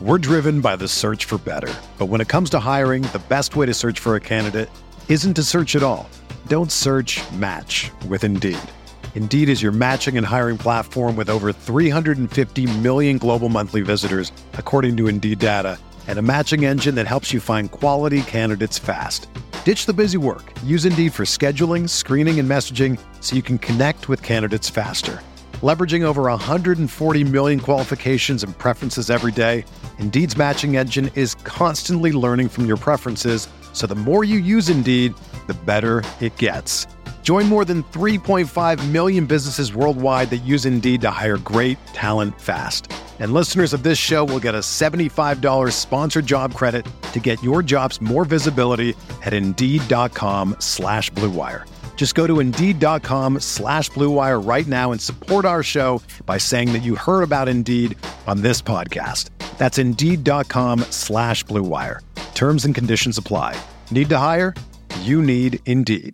We're driven by the search for better. But when it comes to hiring, the best way to search for a candidate isn't to search at all. Don't search, match with Indeed. Indeed is your matching and hiring platform with over 350 million global monthly visitors, according to Indeed data, and a matching engine that helps you find quality candidates fast. Ditch the busy work. Use Indeed for scheduling, screening, and messaging so you can connect with candidates faster. Leveraging over 140 million qualifications and preferences every day, Indeed's matching engine is constantly learning from your preferences, so the more you use Indeed, the better it gets. Join more than 3.5 million businesses worldwide that use Indeed to hire great talent fast. And listeners of this show will get a $75 sponsored job credit to get your jobs more visibility at Indeed.com/Blue Wire. Just go to Indeed.com/Blue Wire right now and support our show by saying that you heard about Indeed on this podcast. That's Indeed.com/Blue Wire. Terms and conditions apply. Need to hire? You need Indeed.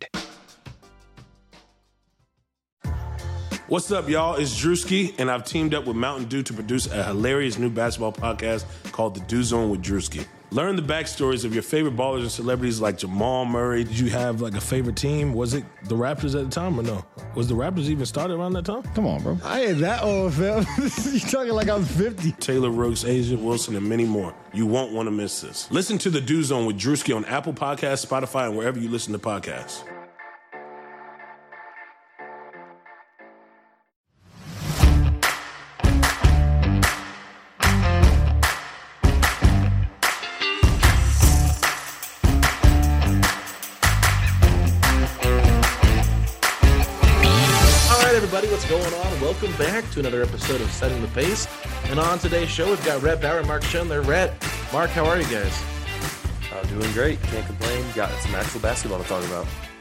What's up, y'all? It's Drewski, and I've teamed up with Mountain Dew to produce a hilarious new basketball podcast called The Dew Zone with Drewski. Learn the backstories of your favorite ballers and celebrities like Jamal Murray. Did you have like a favorite team? Was it the Raptors at the time or no? Was the Raptors even started around that time? Come on, bro. I ain't that old, fam. You talking like I'm 50. Taylor Rooks, Asia Wilson, and many more. You won't want to miss this. Listen to The Dew Zone with Drewski on Apple Podcasts, Spotify, and wherever you listen to podcasts. What's going on? Welcome back to another episode of Setting the Pace. And on today's show, we've got Rhett Bauer and Mark Schoen there. Rhett, Mark, how are you guys? Doing great. Can't complain. Got some actual basketball to talk about.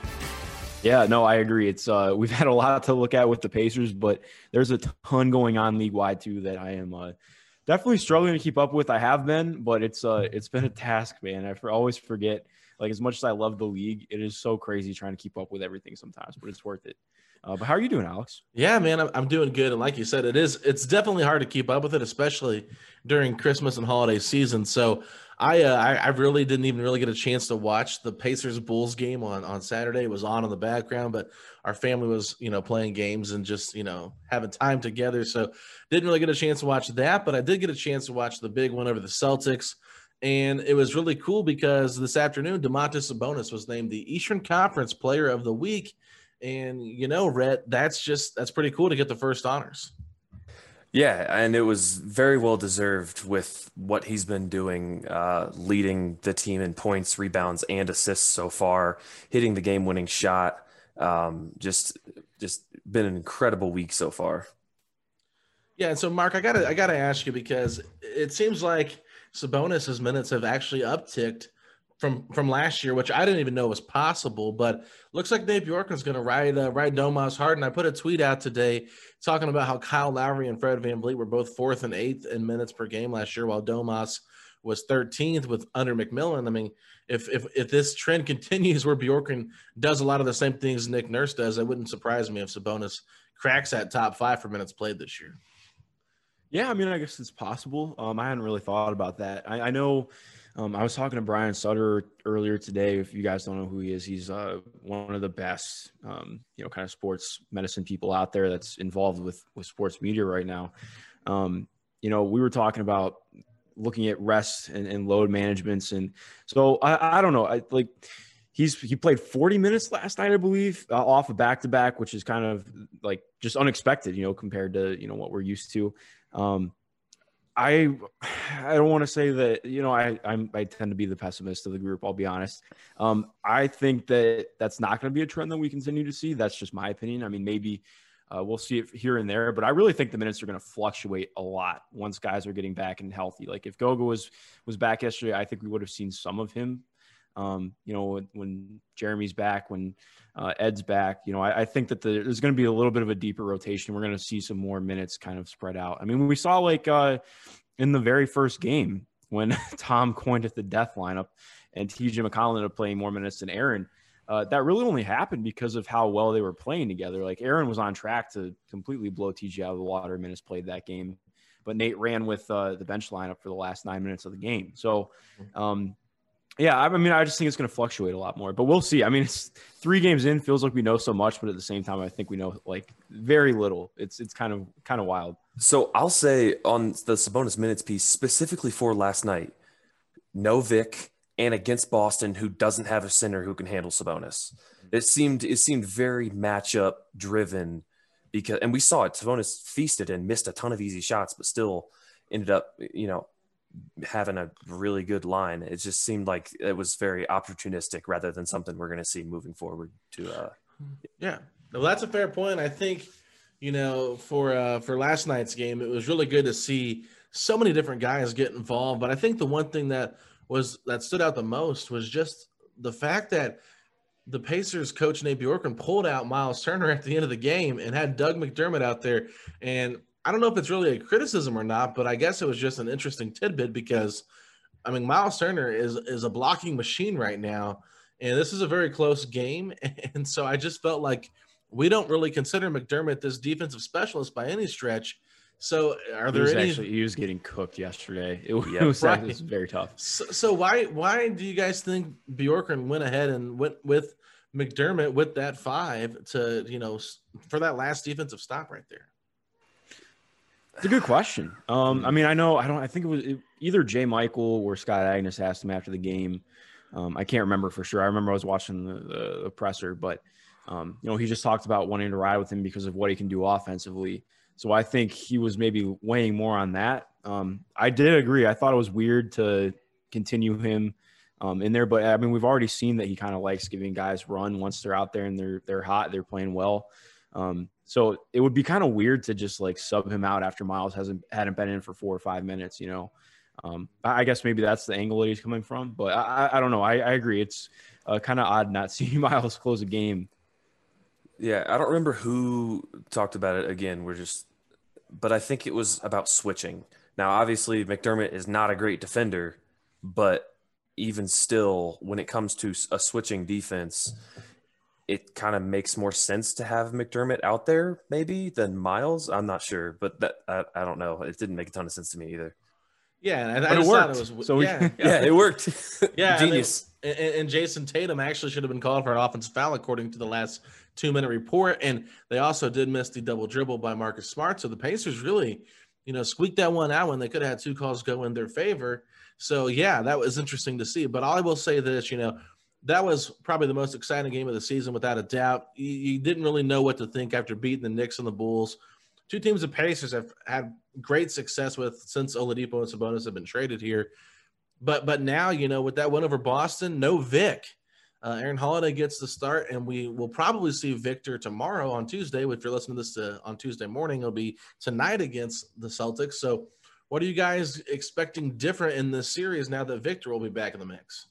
Yeah, no, I agree. It's we've had a lot to look at with the Pacers, but there's a ton going on league-wide too that I am definitely struggling to keep up with. I have been, but it's been a task, man. I always forget. Like, as much as I love the league, it is so crazy trying to keep up with everything sometimes, but it's worth it. But how are you doing, Alex? Yeah, man, I'm doing good. And like you said, it's definitely hard to keep up with it, especially during Christmas and holiday season. So I really didn't even really get a chance to watch the Pacers Bulls game on Saturday. It was on in the background, but our family was, playing games and just, having time together. So didn't really get a chance to watch that, but I did get a chance to watch the big one over the Celtics. And it was really cool because this afternoon, Domantas Sabonis was named the Eastern Conference Player of the Week. And, Rhett, that's pretty cool to get the first honors. Yeah, and it was very well deserved with what he's been doing, leading the team in points, rebounds, and assists so far, hitting the game-winning shot. Just been an incredible week so far. Yeah, and so Mark, I gotta ask you, because it seems like Sabonis' minutes have actually upticked from last year, which I didn't even know was possible, but looks like Nate Bjorkgren's going to ride Domas hard. And I put a tweet out today talking about how Kyle Lowry and Fred VanVleet were both 4th and 8th in minutes per game last year, while Domas was 13th with under McMillan. I mean, if this trend continues where Bjorkgren does a lot of the same things Nick Nurse does, it wouldn't surprise me if Sabonis cracks that top 5 for minutes played this year. Yeah, I mean, I guess it's possible. I hadn't really thought about that. I know. I was talking to Brian Sutter earlier today. If you guys don't know who he is, he's one of the best, kind of sports medicine people out there that's involved with sports media right now. We were talking about looking at rest and load managements. And so I don't know. He played 40 minutes last night, I believe, off a back-to-back, which is kind of like just unexpected, compared to, what we're used to. I don't want to say that, I tend to be the pessimist of the group. I'll be honest. I think that's not going to be a trend that we continue to see. That's just my opinion. I mean, maybe we'll see it here and there, but I really think the minutes are going to fluctuate a lot once guys are getting back and healthy. Like if Goga was back yesterday, I think we would have seen some of him. When Jeremy's back, when Ed's back, I think that there's going to be a little bit of a deeper rotation. We're going to see some more minutes kind of spread out. I mean, we saw in the very first game when Tom coined it the death lineup and TJ McConnell ended up playing more minutes than Aaron. That really only happened because of how well they were playing together. Like Aaron was on track to completely blow TJ out of the water in minutes played that game. but Nate ran with the bench lineup for the last 9 minutes of the game. So, yeah, I mean, I just think it's going to fluctuate a lot more, but we'll see. I mean, it's 3 games in, feels like we know so much, but at the same time, I think we know like very little. It's kind of wild. So I'll say on the Sabonis minutes piece, specifically for last night, no Vic, and against Boston, who doesn't have a center who can handle Sabonis. It seemed very matchup driven because, and we saw it. Sabonis feasted and missed a ton of easy shots, but still ended up, having a really good line. It just seemed like it was very opportunistic rather than something we're going to see moving forward. Yeah, well, that's a fair point. I think, for last night's game, it was really good to see so many different guys get involved. But I think the one thing that stood out the most was just the fact that the Pacers coach Nate Bjorkgren pulled out Miles Turner at the end of the game and had Doug McDermott out there. And I don't know if it's really a criticism or not, but I guess it was just an interesting tidbit because, I mean, Miles Turner is a blocking machine right now, and this is a very close game. And so I just felt like we don't really consider McDermott this defensive specialist by any stretch. So are there he was getting cooked yesterday. It was very tough. So why do you guys think Bjorkgren went ahead and went with McDermott with that 5 to, for that last defensive stop right there? It's a good question. I mean, I think it was either Jay Michael or Scott Agnes asked him after the game. I can't remember for sure. I remember I was watching the presser, but he just talked about wanting to ride with him because of what he can do offensively. So I think he was maybe weighing more on that. I did agree. I thought it was weird to continue him in there, but I mean, we've already seen that he kind of likes giving guys run once they're out there and they're hot, they're playing well. So it would be kind of weird to just like sub him out after Miles hadn't been in for 4 or 5 minutes, I guess maybe that's the angle that he's coming from, but I don't know. I agree. It's kind of odd not seeing Miles close a game. Yeah. I don't remember who talked about it again. But I think it was about switching. Now, obviously McDermott is not a great defender, but even still, when it comes to a switching defense, it kind of makes more sense to have McDermott out there maybe than Miles. I'm not sure, but I don't know. It didn't make a ton of sense to me either. Yeah, and I just thought it was it worked. Yeah, genius. And Jason Tatum actually should have been called for an offensive foul according to the last 2-minute report. And they also did miss the double dribble by Marcus Smart. So the Pacers really, squeaked that one out when they could have had 2 calls go in their favor. So yeah, that was interesting to see. But I will say this, that was probably the most exciting game of the season without a doubt. You didn't really know what to think after beating the Knicks and the Bulls. 2 teams the Pacers have had great success with since Oladipo and Sabonis have been traded here. But now, with that win over Boston, no Vic. Aaron Holiday gets the start, and we will probably see Victor tomorrow on Tuesday. If you're listening to this on Tuesday morning, it'll be tonight against the Celtics. So what are you guys expecting different in this series now that Victor will be back in the mix?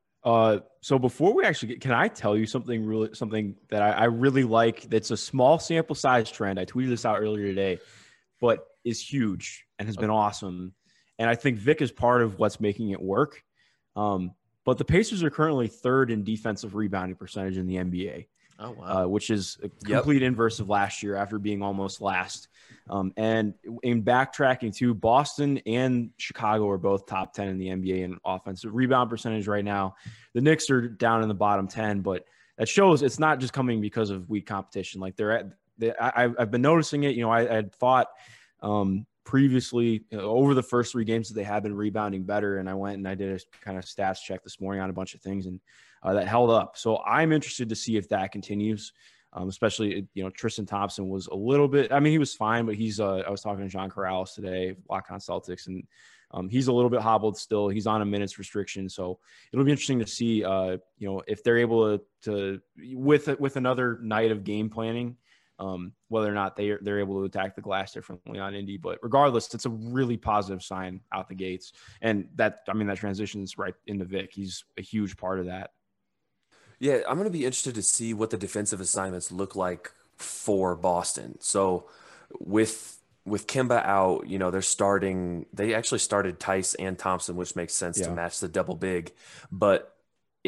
So before we actually can I tell you something that I really like that's a small sample size trend. I tweeted this out earlier today, but is huge and has been awesome. And I think Vic is part of what's making it work. But the Pacers are currently 3rd in defensive rebounding percentage in the NBA. Oh, wow. Which is a complete inverse of last year after being almost last. And in backtracking too, Boston and Chicago are both top 10 in the NBA in offensive rebound percentage right now. The Knicks are down in the bottom 10, but that shows it's not just coming because of weak competition. Like I've been noticing it. I had thought previously over the first 3 games that they have been rebounding better, and I went and I did a kind of stats check this morning on a bunch of things, and that held up. So I'm interested to see if that continues. Especially, Tristan Thompson was a little bit, I mean, he was fine, but I was talking to John Corrales today, Locked On Celtics, and he's a little bit hobbled still. He's on a minutes restriction. So it'll be interesting to see, if they're able to with another night of game planning, whether or not they're able to attack the glass differently on Indy. But regardless, it's a really positive sign out the gates. And that transitions right into Vic. He's a huge part of that. Yeah, I'm going to be interested to see what the defensive assignments look like for Boston. So with Kemba out, they actually started Tice and Thompson, which makes sense to match the double big. But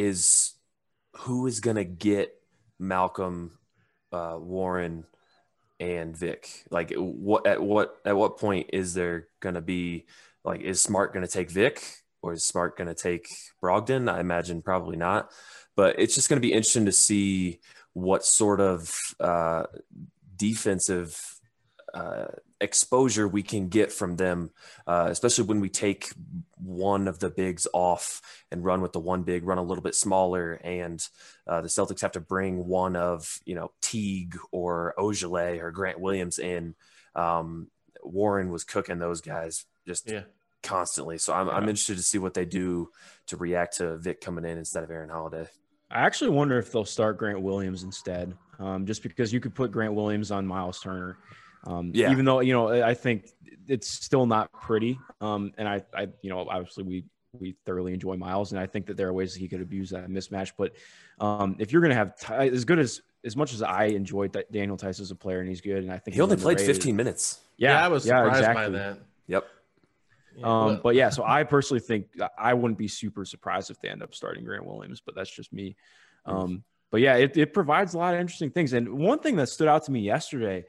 who is going to get Malcolm, Warren, and Vic? Like at what point is there going to be like, is Smart going to take Vic or is Smart going to take Brogdon? I imagine probably not, but it's just going to be interesting to see what sort of defensive exposure we can get from them, especially when we take one of the bigs off and run with the one big, run a little bit smaller, and the Celtics have to bring one of, Teague or Ogilvy or Grant Williams in. Warren was cooking those guys just constantly. So I'm interested to see what they do to react to Vic coming in instead of Aaron Holiday. I actually wonder if they'll start Grant Williams instead, just because you could put Grant Williams on Miles Turner. Even though, I think it's still not pretty. And I obviously we thoroughly enjoy Miles, and I think that there are ways that he could abuse that mismatch. But if you're going to have as much as I enjoyed Daniel Tice as a player, and he's good, and I think he only played 15 minutes. Yeah, I was surprised by that. Yep. But yeah, so I personally think I wouldn't be super surprised if they end up starting Grant Williams, but that's just me. But yeah, it provides a lot of interesting things. And one thing that stood out to me yesterday,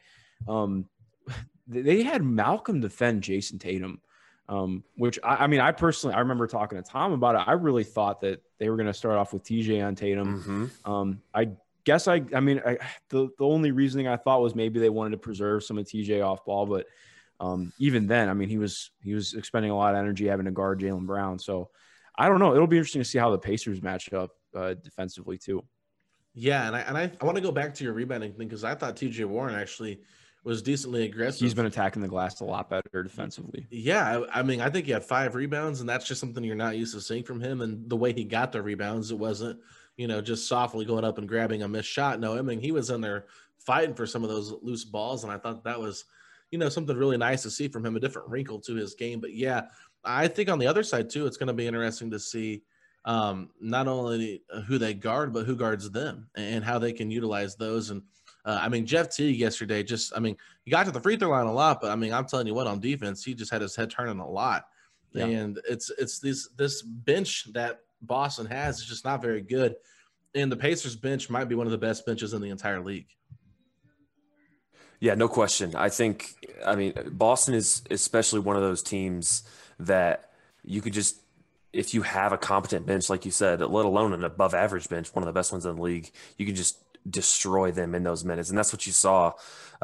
they had Malcolm defend Jason Tatum, which I remember talking to Tom about it. I really thought that they were going to start off with TJ on Tatum. I guess the only reasoning I thought was maybe they wanted to preserve some of TJ off ball, but even then, he was expending a lot of energy having to guard Jaylen Brown. So I don't know. It'll be interesting to see how the Pacers match up defensively too. Yeah, and I want to go back to your rebounding thing because I thought TJ Warren actually was decently aggressive. He's been attacking the glass a lot better defensively. Yeah, I think he had 5 rebounds, and that's just something you're not used to seeing from him. And the way he got the rebounds, it wasn't, just softly going up and grabbing a missed shot. No, he was in there fighting for some of those loose balls, and I thought that was, something really nice to see from him, a different wrinkle to his game. But yeah, I think on the other side too, it's going to be interesting to see not only who they guard, but who guards them and how they can utilize those. And Jeff Teague yesterday, he got to the free throw line a lot, but I'm telling you what, on defense, he just had his head turning a lot. Yeah. And it's this bench that Boston has is just not very good. And the Pacers bench might be one of the best benches in the entire league. Yeah, no question. I think, Boston is especially one of those teams that you could just, if you have a competent bench, like you said, let alone an above average bench, one of the best ones in the league, you can just destroy them in those minutes. And that's what you saw.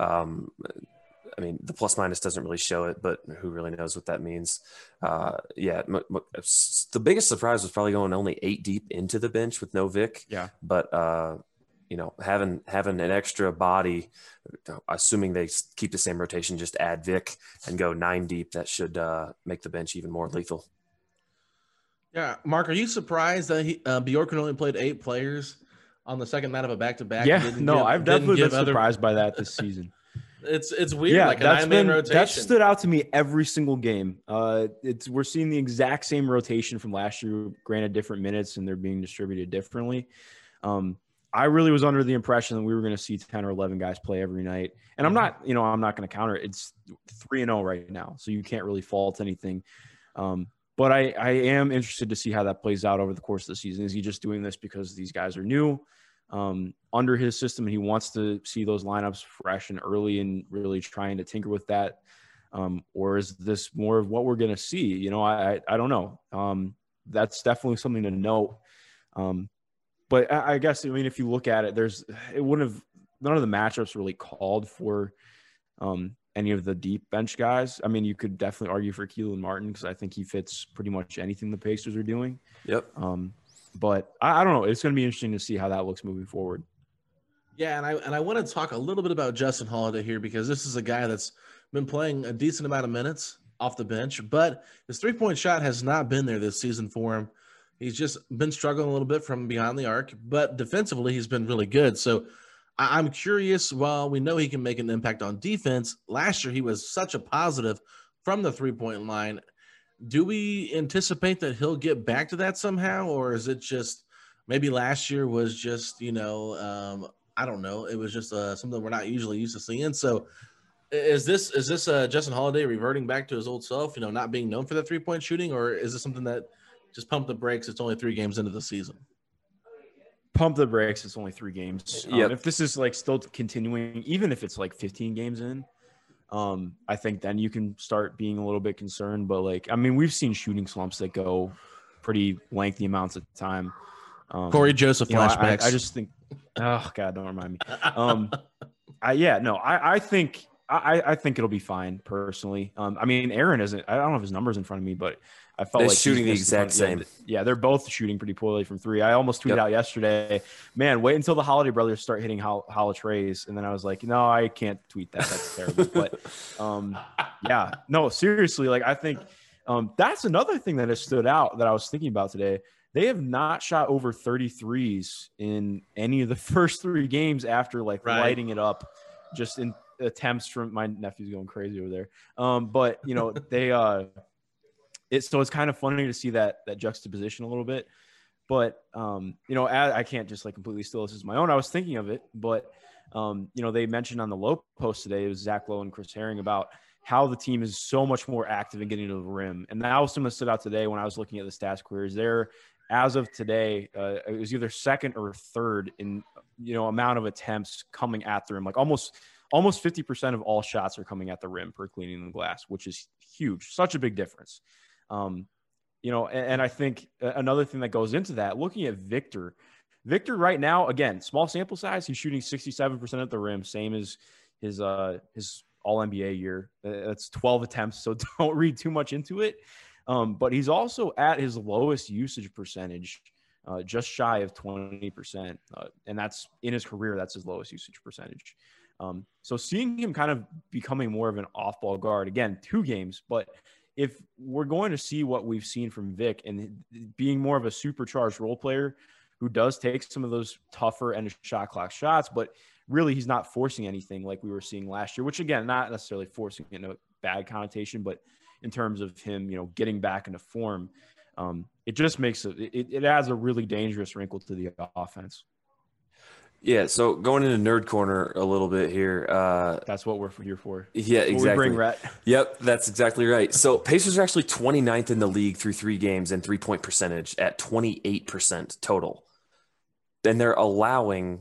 The plus minus doesn't really show it, but who really knows what that means? The biggest surprise was probably going only 8 deep into the bench with no Vic. Yeah. But, having an extra body, assuming they keep the same rotation, just add Vic and go 9 deep, that should make the bench even more lethal. Yeah. Mark, are you surprised that Bjorkgren only played 8 players on the second night of a back-to-back? Yeah, I've definitely been surprised by that this season. It's weird, like a 9-man rotation. That stood out to me every single game. We're seeing the exact same rotation from last year, granted different minutes, and they're being distributed differently. I really was under the impression that we were going to see 10 or 11 guys play every night. And I'm not going to counter it. It's 3-0 right now, so you can't really fault anything. But I am interested to see how that plays out over the course of the season. Is he just doing this because these guys are new under his system and he wants to see those lineups fresh and early and really trying to tinker with that? Or is this more of what we're going to see? I don't know. That's definitely something to note. But I guess, if you look at it, none of the matchups really called for any of the deep bench guys. You could definitely argue for Keelan Martin because I think he fits pretty much anything the Pacers are doing. Yep. But I don't know. It's going to be interesting to see how that looks moving forward. Yeah, and I want to talk a little bit about Justin Holiday here because this is a guy that's been playing a decent amount of minutes off the bench, but his three-point shot has not been there this season for him. He's just been struggling a little bit from behind the arc, but defensively he's been really good. So I'm curious, while we know he can make an impact on defense, last year he was such a positive from the three-point line. Do we anticipate that he'll get back to that somehow, or is it just maybe last year was just, I don't know, it was just something we're not usually used to seeing? So is this Justin Holiday reverting back to his old self, not being known for that three-point shooting, or is this something that just pump the brakes? It's only 3 games into the season. pump the brakes. It's only 3 games. Yep. If this is like still continuing, even if it's like 15 games in, I think then you can start being a little bit concerned. But like, I mean, we've seen shooting slumps that go pretty lengthy amounts of time. Corey Joseph flashbacks. I just think, oh God, don't remind me. I think it'll be fine personally. I mean, Aaron isn't. I don't have his numbers in front of me, but I felt They're like shooting the exact same. Yeah, they're both shooting pretty poorly from 3. I almost tweeted out yesterday, man, wait until the Holiday brothers start hitting holla trays, and then I was like, no, I can't tweet that. That's terrible. But yeah, no, seriously, like I think that's another thing that has stood out that I was thinking about today. They have not shot over 33s in any of the first 3 games after lighting it up, just in attempts from my nephew's going crazy over there. But you know, they so it's kind of funny to see that juxtaposition a little bit. But you know, I can't just like completely steal this as my own. I was thinking of it, but you know, they mentioned on the Low post today, it was Zach Lowe and Chris Herring, about how the team is so much more active in getting to the rim. And that was something that stood out today when I was looking at the stats queries. They're, as of today, it was either second or third in, you know, amount of attempts coming at the rim. Like almost 50% of all shots are coming at the rim per cleaning the glass, which is huge. Such a big difference. You know, and I think another thing that goes into that, looking at Victor right now, again, small sample size, he's shooting 67% at the rim, same as his All-NBA year. That's 12 attempts, so don't read too much into it. But he's also at his lowest usage percentage, just shy of 20%. And that's in his career, that's his lowest usage percentage. So seeing him kind of becoming more of an off-ball guard, again, 2 games, but if we're going to see what we've seen from Vic and being more of a supercharged role player who does take some of those tougher end of shot clock shots, but really he's not forcing anything like we were seeing last year, which again, not necessarily forcing in a bad connotation, but in terms of him, you know, getting back into form, it just makes it adds a really dangerous wrinkle to the offense. Yeah, so going into Nerd Corner a little bit here. That's what we're here for. Yeah, exactly. We bring Rhett. Yep, that's exactly right. So Pacers are actually 29th in the league through 3 games and 3-point percentage at 28% total. Then they're allowing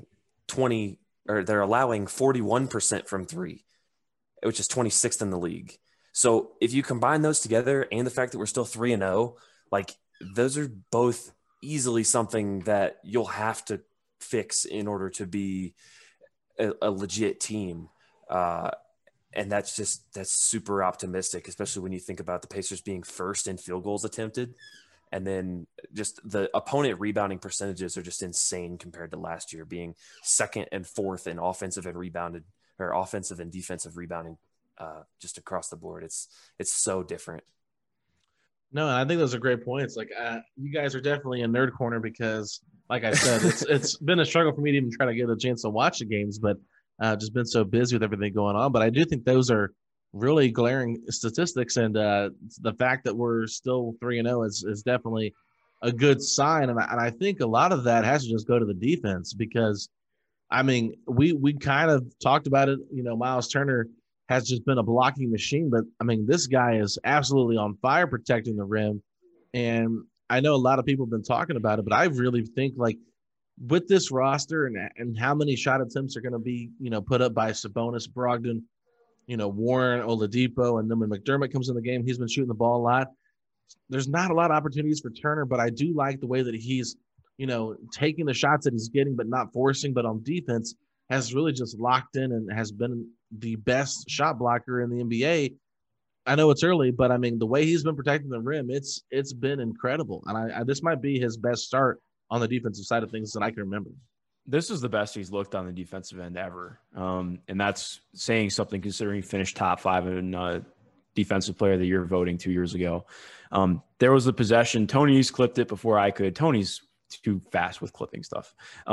41% from 3, which is 26th in the league. So if you combine those together and the fact that we're still 3-0, like those are both easily something that you'll have to fix in order to be a legit team. And that's super optimistic, especially when you think about the Pacers being first in field goals attempted. And then just the opponent rebounding percentages are just insane compared to last year, being second and fourth in offensive and defensive rebounding, just across the board. It's so different. No, and I think those are great points. Like you guys are definitely in Nerd Corner because, like I said, it's been a struggle for me to even try to get a chance to watch the games, but just been so busy with everything going on. But I do think those are really glaring statistics, and the fact that we're still 3-0 is definitely a good sign. And I think a lot of that has to just go to the defense because, I mean, we kind of talked about it. You know, Miles Turner has just been a blocking machine, but I mean, this guy is absolutely on fire protecting the rim. And I know a lot of people have been talking about it, but I really think like with this roster and how many shot attempts are going to be, you know, put up by Sabonis, Brogdon, you know, Warren, Oladipo, and then when McDermott comes in the game, he's been shooting the ball a lot. There's not a lot of opportunities for Turner, but I do like the way that he's, you know, taking the shots that he's getting, but not forcing, but on defense has really just locked in and has been the best shot blocker in the NBA. I know it's early, but I mean, the way he's been protecting the rim, it's been incredible. And this might be his best start on the defensive side of things that I can remember. This is the best he's looked on the defensive end ever. And that's saying something considering he finished top 5 in defensive player of the year voting 2 years ago. There was a possession. Tony's clipped it before I could. Tony's too fast with clipping stuff.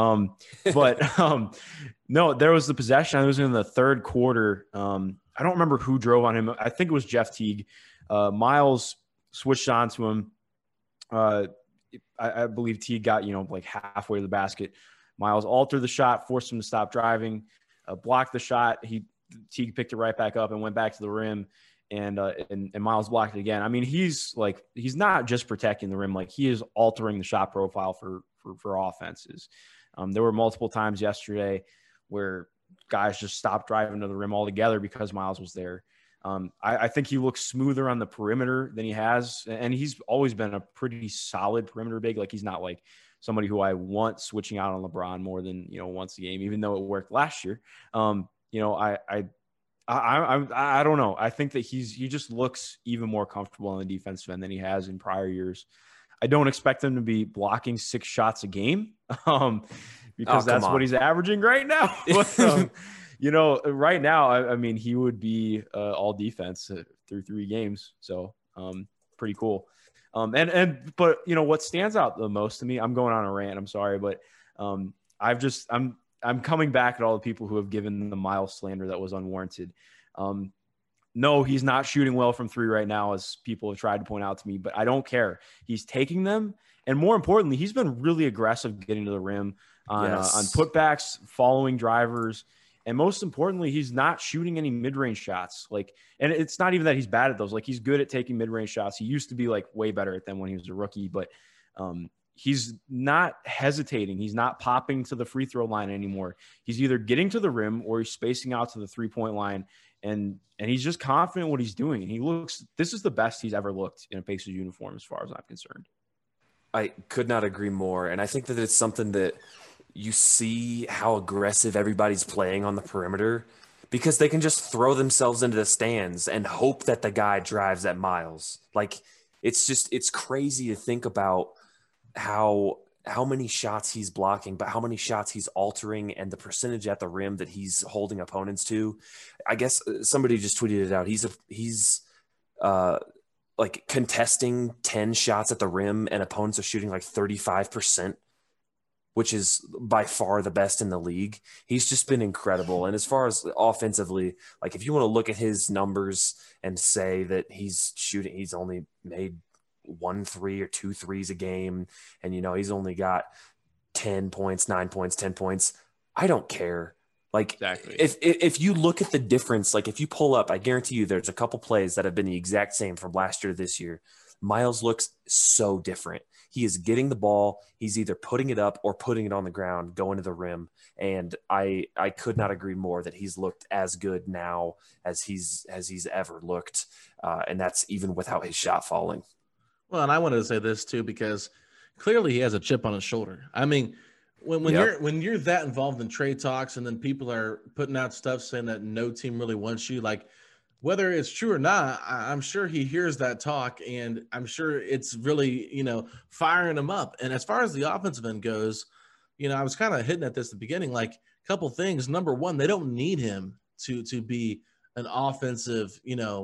No, there was the possession. I was in the third quarter. I don't remember who drove on him. I think it was Jeff Teague. Miles switched on to him. I believe Teague got, you know, like halfway to the basket. Miles altered the shot, forced him to stop driving, blocked the shot. Teague picked it right back up and went back to the rim. And Miles blocked it again. I mean, he's not just protecting the rim, like he is altering the shot profile for offenses. There were multiple times yesterday where guys just stopped driving to the rim altogether because Miles was there. I think he looks smoother on the perimeter than he has, and he's always been a pretty solid perimeter big. Like, he's not like somebody who I want switching out on LeBron more than, once a game, even though it worked last year. I don't know. I think that he just looks even more comfortable on the defensive end than he has in prior years. I don't expect him to be blocking 6 shots a game, because that's what he's averaging right now. But, right now, I mean, he would be all defense through 3 games. So pretty cool. But what stands out the most to me, I'm going on a rant, I'm sorry, but I'm coming back at all the people who have given the Miles slander that was unwarranted. No, he's not shooting well from 3 right now, as people have tried to point out to me, but I don't care. He's taking them. And more importantly, he's been really aggressive getting to the rim on putbacks, following drivers. And most importantly, he's not shooting any mid-range shots. And it's not even that he's bad at those. He's good at taking mid-range shots. He used to be way better at them when he was a rookie, but he's not hesitating. He's not popping to the free throw line anymore. He's either getting to the rim or he's spacing out to the 3-point line. And he's just confident in what he's doing. And this is the best he's ever looked in a Pacers uniform, as far as I'm concerned. I could not agree more. And I think that it's something that you see how aggressive everybody's playing on the perimeter, because they can just throw themselves into the stands and hope that the guy drives at Miles. It's crazy to think about how many shots he's blocking, but how many shots he's altering, and the percentage at the rim that he's holding opponents to. I guess somebody just tweeted it out. He's contesting 10 shots at the rim, and opponents are shooting 35%, which is by far the best in the league. He's just been incredible. And as far as offensively, if you want to look at his numbers and say that he's only made 1 3 or 2 threes a game, and he's only got 10 points, 9 points, 10 points, I don't care. Exactly. If you look at the difference, if you pull up, I guarantee you there's a couple plays that have been the exact same from last year to this year. Miles looks so different. He is getting the ball. He's either putting it up or putting it on the ground, going to the rim. And I could not agree more that he's looked as good now as he's ever looked. And that's even without his shot falling. Well, and I wanted to say this too, because clearly he has a chip on his shoulder. I mean, when you're that involved in trade talks, and then people are putting out stuff saying that no team really wants you, whether it's true or not, I'm sure he hears that talk, and I'm sure it's really, firing him up. And as far as the offensive end goes, I was kind of hitting at this at the beginning, a couple things. Number one, they don't need him to be an offensive,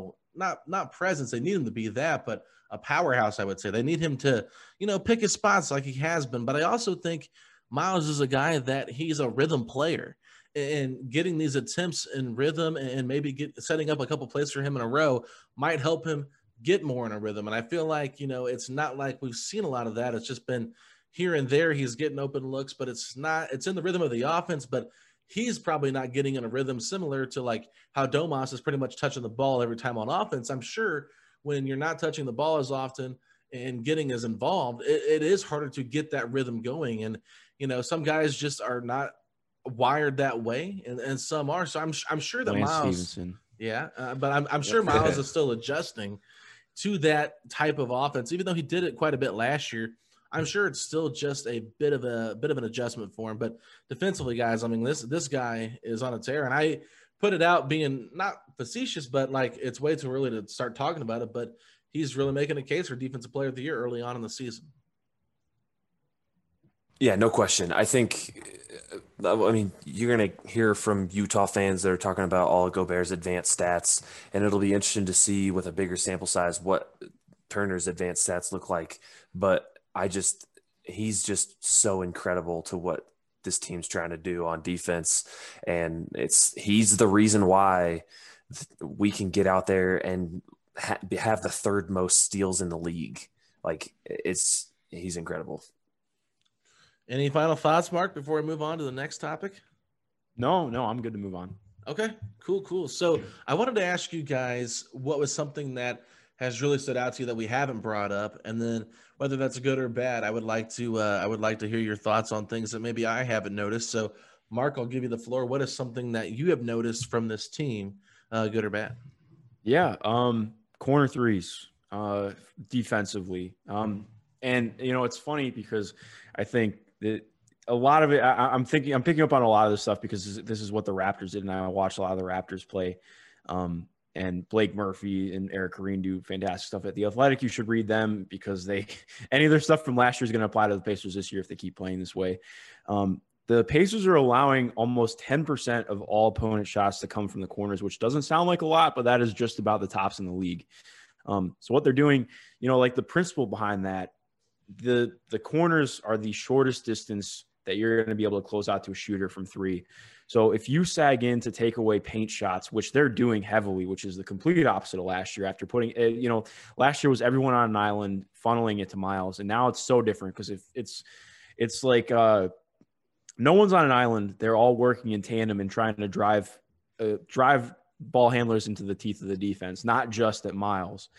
not presence. They need him to be that, but a powerhouse, I would say. They need him to, pick his spots like he has been. But I also think Miles is a guy that he's a rhythm player, and getting these attempts in rhythm and maybe setting up a couple plays for him in a row might help him get more in a rhythm. And I feel like, it's not like we've seen a lot of that. It's just been here and there. He's getting open looks, but it's in the rhythm of the offense, but he's probably not getting in a rhythm similar to how Domas is pretty much touching the ball every time on offense. I'm sure when you're not touching the ball as often and getting as involved, it is harder to get that rhythm going. And, some guys just are not wired that way, and some are. So I'm sure that Miles, but I'm sure Miles is still adjusting to that type of offense, even though he did it quite a bit last year. I'm sure it's still just a bit of an adjustment for him. But defensively, guys, I mean, this guy is on a tear, and I put it out being not facetious, but it's way too early to start talking about it. But he's really making a case for Defensive Player of the Year early on in the season. Yeah, no question. I think, you're going to hear from Utah fans that are talking about all of Gobert's advanced stats, and it'll be interesting to see with a bigger sample size what Turner's advanced stats look like. But he's just so incredible to what this team's trying to do on defense. And he's the reason why we can get out there and have the 3rd most steals in the league. He's incredible. Any final thoughts, Mark, before we move on to the next topic? No, I'm good to move on. Okay, cool. So I wanted to ask you guys what was something that has really stood out to you that we haven't brought up? And then whether that's good or bad, I would like to hear your thoughts on things that maybe I haven't noticed. So, Mark, I'll give you the floor. What is something that you have noticed from this team, good or bad? Yeah, corner threes, defensively. And it's funny because I think that a lot of it, I'm picking up on a lot of this stuff because this is what the Raptors did, and I watched a lot of the Raptors play. And Blake Murphy and Eric Green do fantastic stuff at The Athletic. You should read them because any of their stuff from last year is going to apply to the Pacers this year if they keep playing this way. The Pacers are allowing almost 10% of all opponent shots to come from the corners, which doesn't sound like a lot, but that is just about the tops in the league. So what they're doing, like the principle behind that, the corners are the shortest distance that you're going to be able to close out to a shooter from three. So if you sag in to take away paint shots, which they're doing heavily, which is the complete opposite of last year after putting, last year was everyone on an island funneling it to Miles. And now it's so different because if it's like no one's on an island. They're all working in tandem and trying to drive ball handlers into the teeth of the defense, not just at Miles.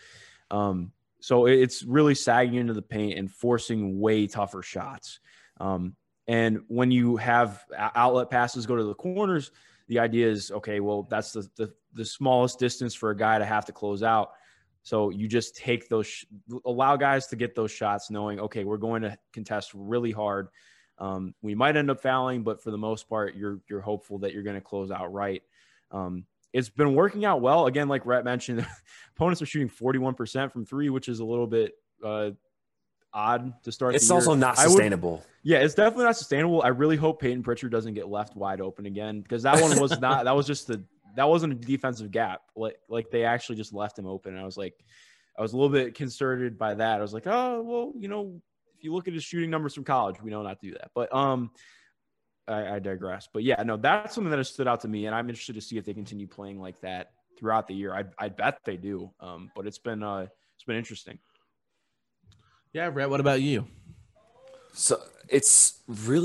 So it's really sagging into the paint and forcing way tougher shots. And when you have outlet passes go to the corners, the idea is, okay, well, that's the smallest distance for a guy to have to close out. So you just take those, allow guys to get those shots knowing, okay, we're going to contest really hard. We might end up fouling, but for the most part, you're hopeful that you're going to close out right. It's been working out well. Again, like Rhett mentioned, opponents are shooting 41% from three, which is a little bit odd to start. It's also not sustainable. It's definitely not sustainable. I really hope Peyton Pritchard doesn't get left wide open again, because that one was not. That wasn't a defensive gap. Like they actually just left him open. And I was a little bit concerned by that. I was like, oh well, if you look at his shooting numbers from college, we know not to do that. But I digress. But yeah, no, that's something that has stood out to me, and I'm interested to see if they continue playing like that throughout the year. I bet they do. But it's been interesting. Yeah, Rhett, what about you? So it's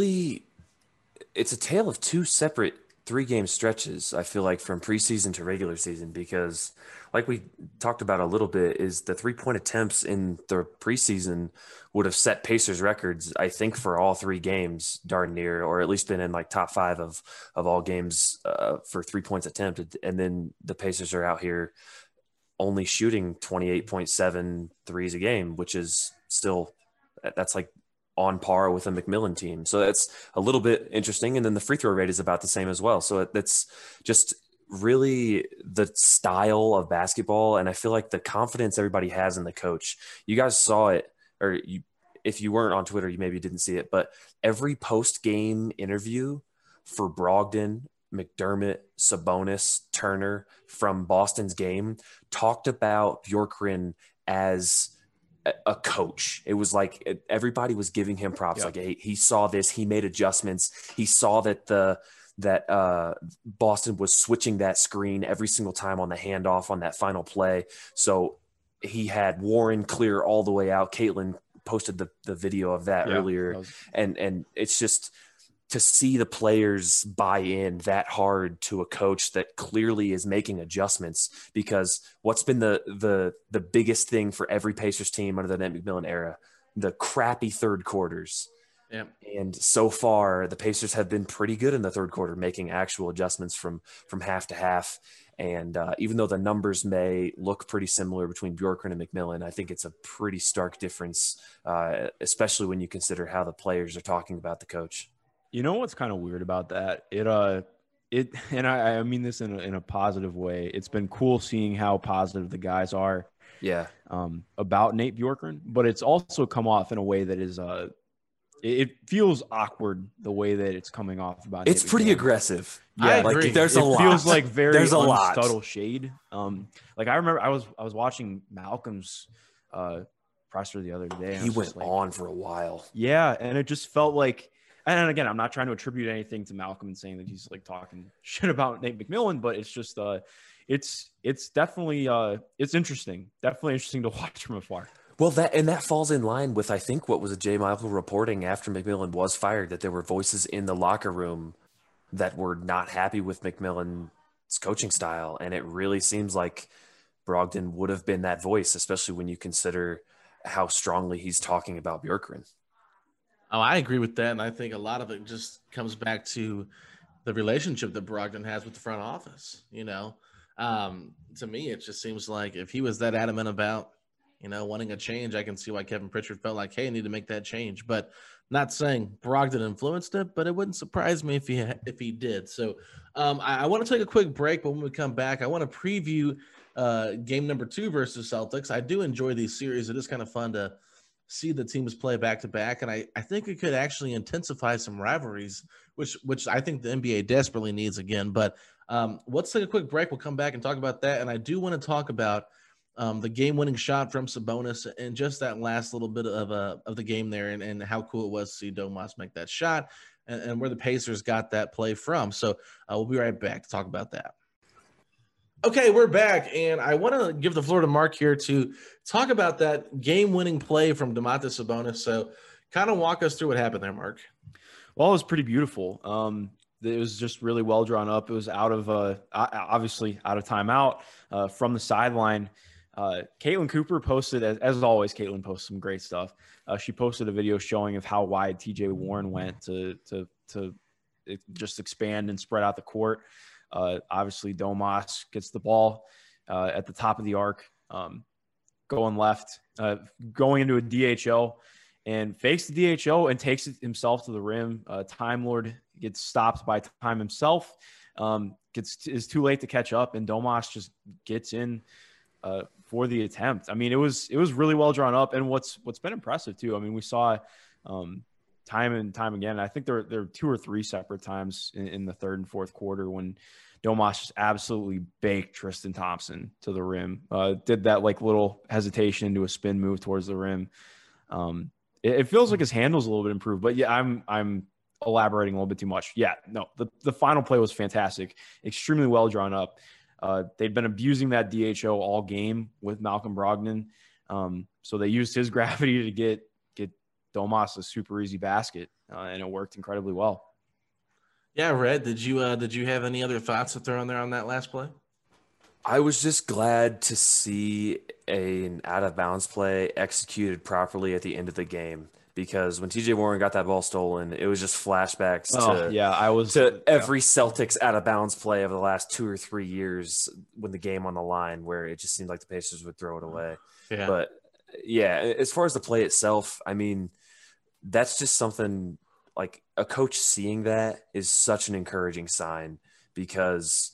a tale of two separate 3-game stretches, I feel like, from preseason to regular season, because like we talked about a little bit, is the 3-point attempts in the preseason would have set Pacers records, I think, for all 3 games darn near, or at least been in like top 5 of all games for 3 points attempted. And then the Pacers are out here only shooting 28.7 threes a game, which is still, that's like on par with a McMillan team. So that's a little bit interesting. And then the free throw rate is about the same as well. So that's just really the style of basketball. And I feel like the confidence everybody has in the coach, you guys saw it, or if you weren't on Twitter, you maybe didn't see it, but every post-game interview for Brogdon, McDermott, Sabonis, Turner from Boston's game talked about Bjorkgren as a coach. It was like everybody was giving him props. Like, hey, he saw this, he made adjustments. He saw that Boston was switching that screen every single time on the handoff on that final play. So he had Warren clear all the way out. Caitlin posted the video of that earlier. And it's just to see the players buy in that hard to a coach that clearly is making adjustments, because what's been the biggest thing for every Pacers team under the Nate McMillan era, the crappy third quarters. Yeah. And so far the Pacers have been pretty good in the third quarter, making actual adjustments from half to half. And even though the numbers may look pretty similar between Bjorkgren and McMillan, I think it's a pretty stark difference, especially when you consider how the players are talking about the coach. You know what's kind of weird about that? And I mean this in a positive way. It's been cool seeing how positive the guys are. Yeah. About Nate Bjorkgren, but it's also come off in a way that is it feels awkward the way that it's coming off about. It's pretty aggressive. Yeah, like there's a lot. It feels like there's a lot subtle shade. Like I remember I was watching Malcolm's presser the other day. And he went on for a while. Yeah, and it just felt like. And again, I'm not trying to attribute anything to Malcolm and saying that he's like talking shit about Nate McMillan, but it's just it's definitely it's interesting. Definitely interesting to watch from afar. Well, that falls in line with, I think, what was a J. Michael reporting after McMillan was fired, that there were voices in the locker room that were not happy with McMillan's coaching style. And it really seems like Brogdon would have been that voice, especially when you consider how strongly he's talking about Bjorkgren. Oh, I agree with that. And I think a lot of it just comes back to the relationship that Brogdon has with the front office. To me, it just seems like if he was that adamant about, wanting a change, I can see why Kevin Pritchard felt like, hey, I need to make that change. But not saying Brogdon influenced it, but it wouldn't surprise me if he did. So I want to take a quick break, but when we come back, I want to preview game number 2 versus Celtics. I do enjoy these series. It is kind of fun to see the teams play back-to-back, and I think it could actually intensify some rivalries, which I think the NBA desperately needs again. But let's take a quick break. We'll come back and talk about that, and I do want to talk about the game-winning shot from Sabonis and just that last little bit of the game there and how cool it was to see Domas make that shot and where the Pacers got that play from. So we'll be right back to talk about that. Okay, we're back, and I want to give the floor to Mark here to talk about that game-winning play from Domantas Sabonis. So kind of walk us through what happened there, Mark. Well, it was pretty beautiful. It was just really well drawn up. It was obviously out of timeout from the sideline. Caitlin Cooper posted, as always, Caitlin posts some great stuff. She posted a video showing of how wide TJ Warren went to just expand and spread out the court. Obviously, Domas gets the ball at the top of the arc, going left, going into a DHO, and fakes the DHO and takes it himself to the rim. Time Lord gets stopped by Time himself, is too late to catch up, and Domas just gets in for the attempt. I mean, it was really well drawn up, and what's been impressive too. I mean, we saw time and time again. I think there are 2 or 3 separate times in the third and fourth quarter when Domas just absolutely baked Tristan Thompson to the rim. Did that like little hesitation into a spin move towards the rim. It feels like his handle's a little bit improved, but yeah, I'm elaborating a little bit too much. Yeah, no, the final play was fantastic, extremely well drawn up. They'd been abusing that DHO all game with Malcolm Brogdon, so they used his gravity to get Domas a super easy basket, and it worked incredibly well. Yeah, Red, did you have any other thoughts to throw in there on that last play? I was just glad to see an out-of-bounds play executed properly at the end of the game, because when TJ Warren got that ball stolen, it was just flashbacks to every Celtics out-of-bounds play of the last 2 or 3 years when the game on the line, where it just seemed like the Pacers would throw it away. Yeah. But, yeah, as far as the play itself, I mean, that's just something like a coach seeing that is such an encouraging sign, because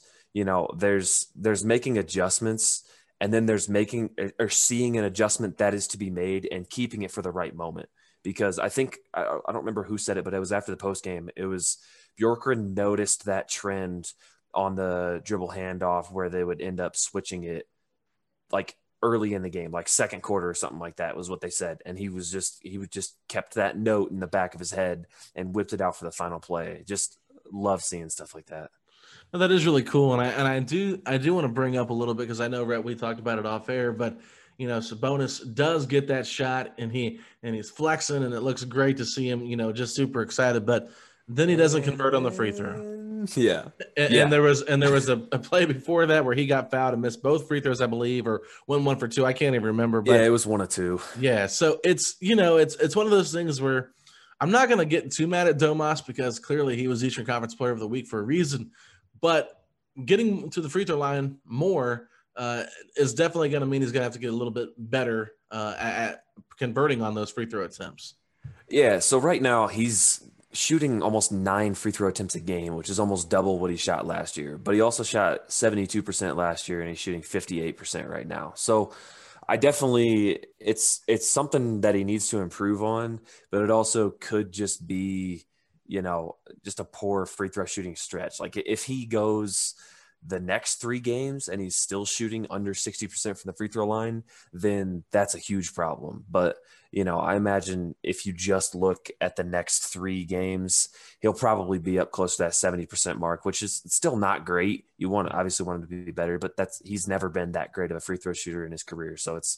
there's making adjustments, and then there's making or seeing an adjustment that is to be made and keeping it for the right moment. Because I think I don't remember who said it, but it was after the post game. It was Bjorkgren noticed that trend on the dribble handoff where they would end up switching it like early in the game, like second quarter or something like that was what they said. And he just kept that note in the back of his head and whipped it out for the final play. Just love seeing stuff like that. Well, that is really cool. And I do want to bring up a little bit, because I know, Rhett, we talked about it off air, but Sabonis does get that shot and he's flexing, and it looks great to see him, just super excited, but then he doesn't convert on the free throw. Yeah. And there was a play before that where he got fouled and missed both free throws, I believe, or went 1 for 2. I can't even remember. But yeah, it was 1 or 2. Yeah. So it's one of those things where I'm not going to get too mad at Domas, because clearly he was Eastern Conference Player of the Week for a reason, but getting to the free throw line more is definitely going to mean he's going to have to get a little bit better at converting on those free throw attempts. Yeah. So right now he's shooting almost 9 free throw attempts a game, which is almost double what he shot last year. But he also shot 72% last year, and he's shooting 58% right now. So I definitely, it's something that he needs to improve on, but it also could just be, just a poor free throw shooting stretch. Like if he goes the next 3 games and he's still shooting under 60% from the free throw line, then that's a huge problem. But, I imagine if you just look at the next 3 games, he'll probably be up close to that 70% mark, which is still not great. You obviously want him to be better, but he's never been that great of a free throw shooter in his career. So it's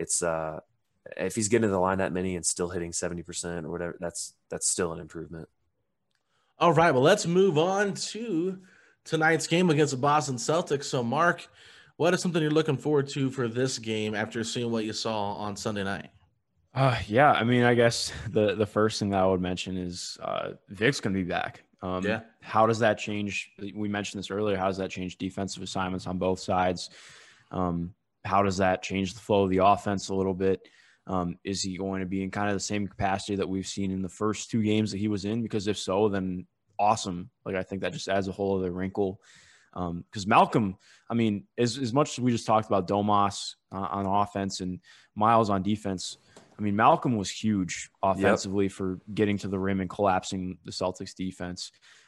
if he's getting to the line that many and still hitting 70% or whatever, that's still an improvement. All right, well, let's move on to tonight's game against the Boston Celtics. So, Mark, What is something you're looking forward to for this game after seeing what you saw on Sunday night? Yeah, I mean, I guess the first thing that I would mention is Vic's going to be back. Yeah. How does that change? We mentioned this earlier. How does that change defensive assignments on both sides? How does that change the flow of the offense a little bit? Is he going to be in kind of the same capacity that we've seen in the first 2 games that he was in? Because if so, then awesome. Like, I think that just adds a whole other wrinkle. Because Malcolm, I mean, as much as we just talked about Domas on offense and Miles on defense, I mean, Malcolm was huge offensively for getting to the rim and collapsing the Celtics defense.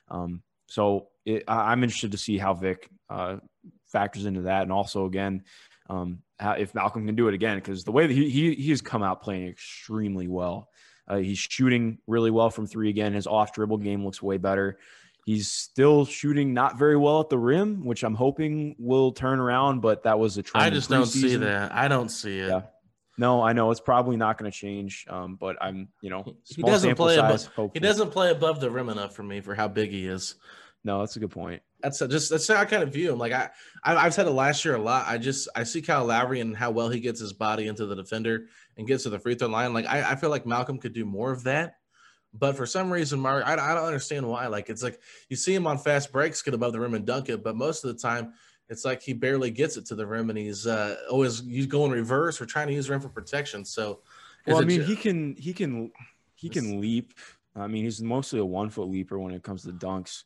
So I'm interested to see how Vic factors into that. And also, again, if Malcolm can do it again, because the way that he has come out playing extremely well. He's shooting really well from 3 again. His off dribble game looks way better. He's still shooting not very well at the rim, which I'm hoping will turn around, but that was a trend. I just don't see that. I don't see it. Yeah. No, I know it's probably not going to change, but I'm, he doesn't play above the rim enough for me for how big he is. No, that's a good point. That's how I kind of view him. Like I've said it last year a lot. I see Kyle Lowry and how well he gets his body into the defender and gets to the free throw line. Like I feel like Malcolm could do more of that, but for some reason, Mark, I don't understand why. Like it's like you see him on fast breaks get above the rim and dunk it, but most of the time it's like he barely gets it to the rim, and he's always going reverse or trying to use rim for protection. So, well, I mean, he can leap. I mean, he's mostly a 1-foot leaper when it comes to dunks.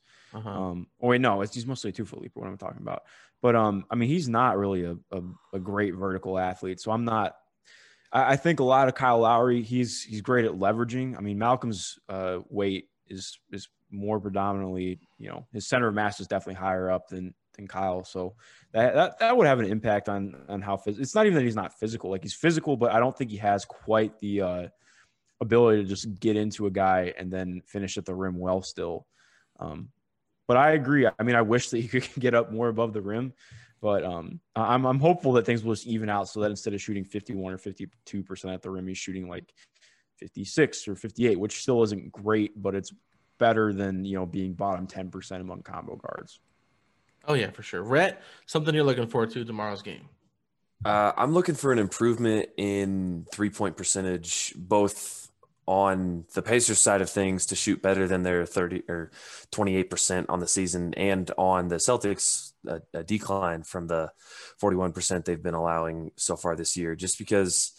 He's mostly a 2-foot leaper. What I'm talking about, but I mean, he's not really a great vertical athlete. So I'm not. I think a lot of Kyle Lowry, he's great at leveraging. I mean, Malcolm's weight is more predominantly, his center of mass is definitely higher up than Kyle. So that would have an impact on how it's not even that he's not physical. Like, he's physical, but I don't think he has quite the ability to just get into a guy and then finish at the rim well still. But I agree. I mean, I wish that he could get up more above the rim, but I'm hopeful that things will just even out so that instead of shooting 51 or 52% at the rim, he's shooting like 56 or 58, which still isn't great, but it's better than, being bottom 10% among combo guards. Oh, yeah, for sure. Rhett, something you're looking forward to tomorrow's game? I'm looking for an improvement in 3-point percentage, both on the Pacers side of things to shoot better than their 30 or 28% on the season, and on the Celtics a decline from the 41% they've been allowing so far this year, just because,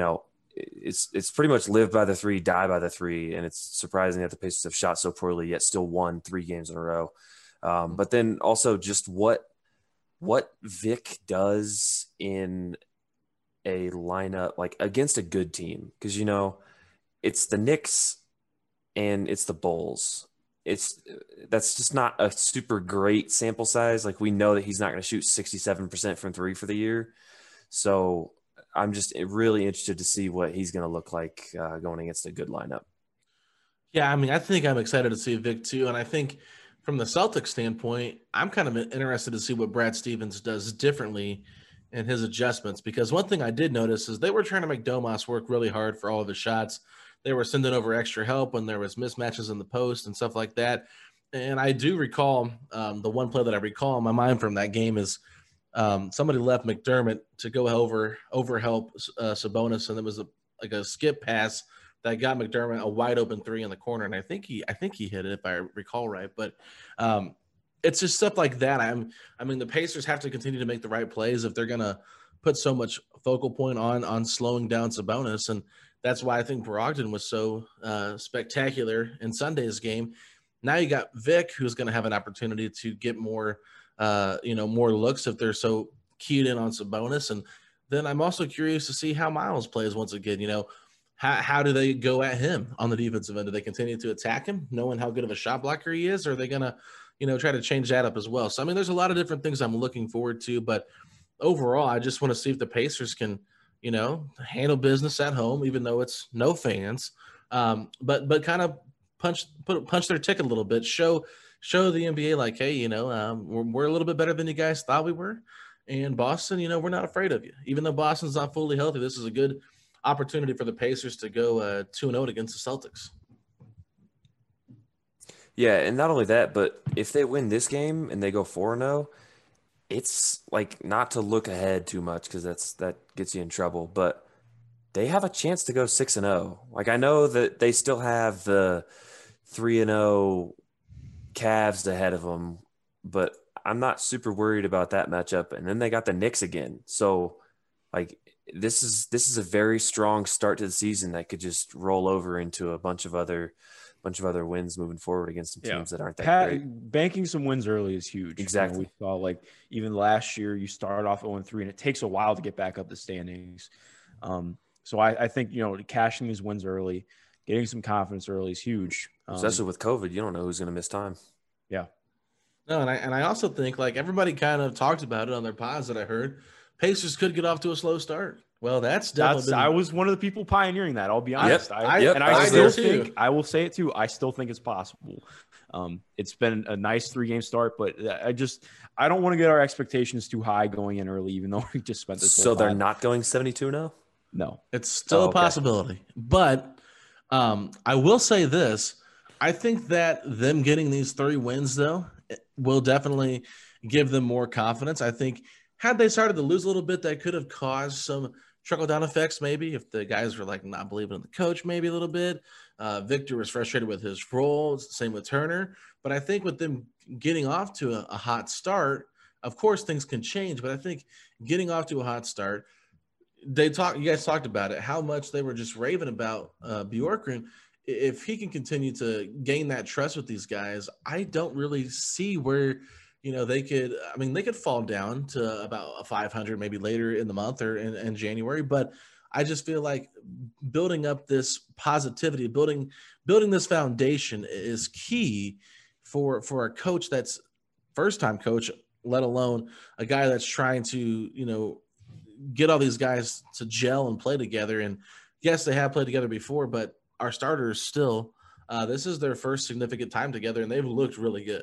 it's pretty much live by the 3, die by the 3. And it's surprising that the Pacers have shot so poorly yet still won 3 games in a row. But then also just what Vic does in a lineup, like against a good team, because, it's the Knicks and it's the Bulls. That's just not a super great sample size. Like, we know that he's not going to shoot 67% from 3 for the year. So I'm just really interested to see what he's going to look like going against a good lineup. Yeah, I mean, I think I'm excited to see Vic too. And I think from the Celtics standpoint, I'm kind of interested to see what Brad Stevens does differently in his adjustments, because one thing I did notice is they were trying to make Domas work really hard for all of his shots. They were sending over extra help when there was mismatches in the post and stuff like that. And I do recall the one play that I recall in my mind from that game is somebody left McDermott to go over help Sabonis, and it was a skip pass that got McDermott a wide open 3 in the corner, and I think he hit it if I recall right. But it's just stuff like that. I mean, the Pacers have to continue to make the right plays if they're gonna put so much focal point on slowing down Sabonis, and that's why I think Brogdon was so spectacular in Sunday's game. Now you got Vic, who's going to have an opportunity to get more looks if they're so keyed in on Sabonis. And then I'm also curious to see how Miles plays once again. How do they go at him on the defensive end? Do they continue to attack him, knowing how good of a shot blocker he is? Or are they going to, try to change that up as well? So, I mean, there's a lot of different things I'm looking forward to. But overall, I just want to see if the Pacers can – handle business at home, even though it's no fans, but kind of punch their ticket a little bit, show the NBA like, hey, we're a little bit better than you guys thought we were. And Boston, we're not afraid of you. Even though Boston's not fully healthy, this is a good opportunity for the Pacers to go 2-0 against the Celtics. Yeah, and not only that, but if they win this game and they go 4-0, it's like, not to look ahead too much because that gets you in trouble, but they have a chance to go 6-0. Like, I know that they still have the 3-0 Cavs ahead of them, but I'm not super worried about that matchup. And then they got the Knicks again. So like, this is a very strong start to the season that could just roll over into a bunch of other wins moving forward against some teams that aren't that great. Banking some wins early is huge. Exactly. We saw, like, even last year, you start off 0-3, and it takes a while to get back up the standings. So I think, cashing these wins early, getting some confidence early is huge. Especially with COVID, you don't know who's going to miss time. Yeah. No, and I also think, like, everybody kind of talked about it on their pods that I heard, Pacers could get off to a slow start. Well, that's definitely I was one of the people pioneering that. I'll be honest. I will say it too. I still think it's possible. It's been a nice 3-game start, but I don't want to get our expectations too high going in early, even though we just spent this. So they're not going 72-0? No, it's still a possibility. But I will say this: I think that them getting these 3 wins, though, will definitely give them more confidence. I think had they started to lose a little bit, that could have caused some trickle-down effects, maybe, if the guys were, like, not believing in the coach maybe a little bit. Victor was frustrated with his role. Same with Turner. But I think with them getting off to a hot start, of course, things can change. But I think getting off to a hot start, you guys talked about it, how much they were just raving about Bjorkgren. If he can continue to gain that trust with these guys, I don't really see where – they could fall down to about a 500 maybe later in the month or in January. But I just feel like building up this positivity, building this foundation is key for a coach that's first-time coach, let alone a guy that's trying to, get all these guys to gel and play together. And yes, they have played together before, but our starters still, this is their first significant time together, and they've looked really good.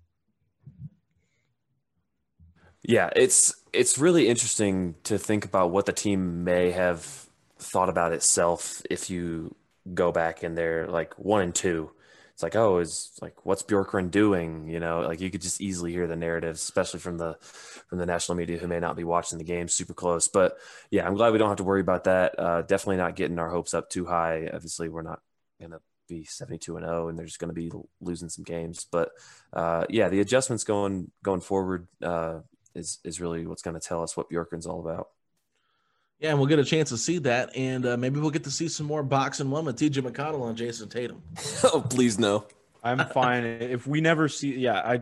Yeah, it's really interesting to think about what the team may have thought about itself if you go back and they're like 1-2. It's like, what's Bjorkgren doing? Like, you could just easily hear the narratives, especially from the national media who may not be watching the game super close. But yeah, I'm glad we don't have to worry about that. Definitely not getting our hopes up too high. Obviously, we're not going to be 72-0 and they're just going to be losing some games. But yeah, the adjustments going forward is really what's going to tell us what Bjorkgren's all about. Yeah, and we'll get a chance to see that, and maybe we'll get to see some more boxing one with TJ McConnell on Jason Tatum. Oh, please no. I'm fine if we never see. Yeah,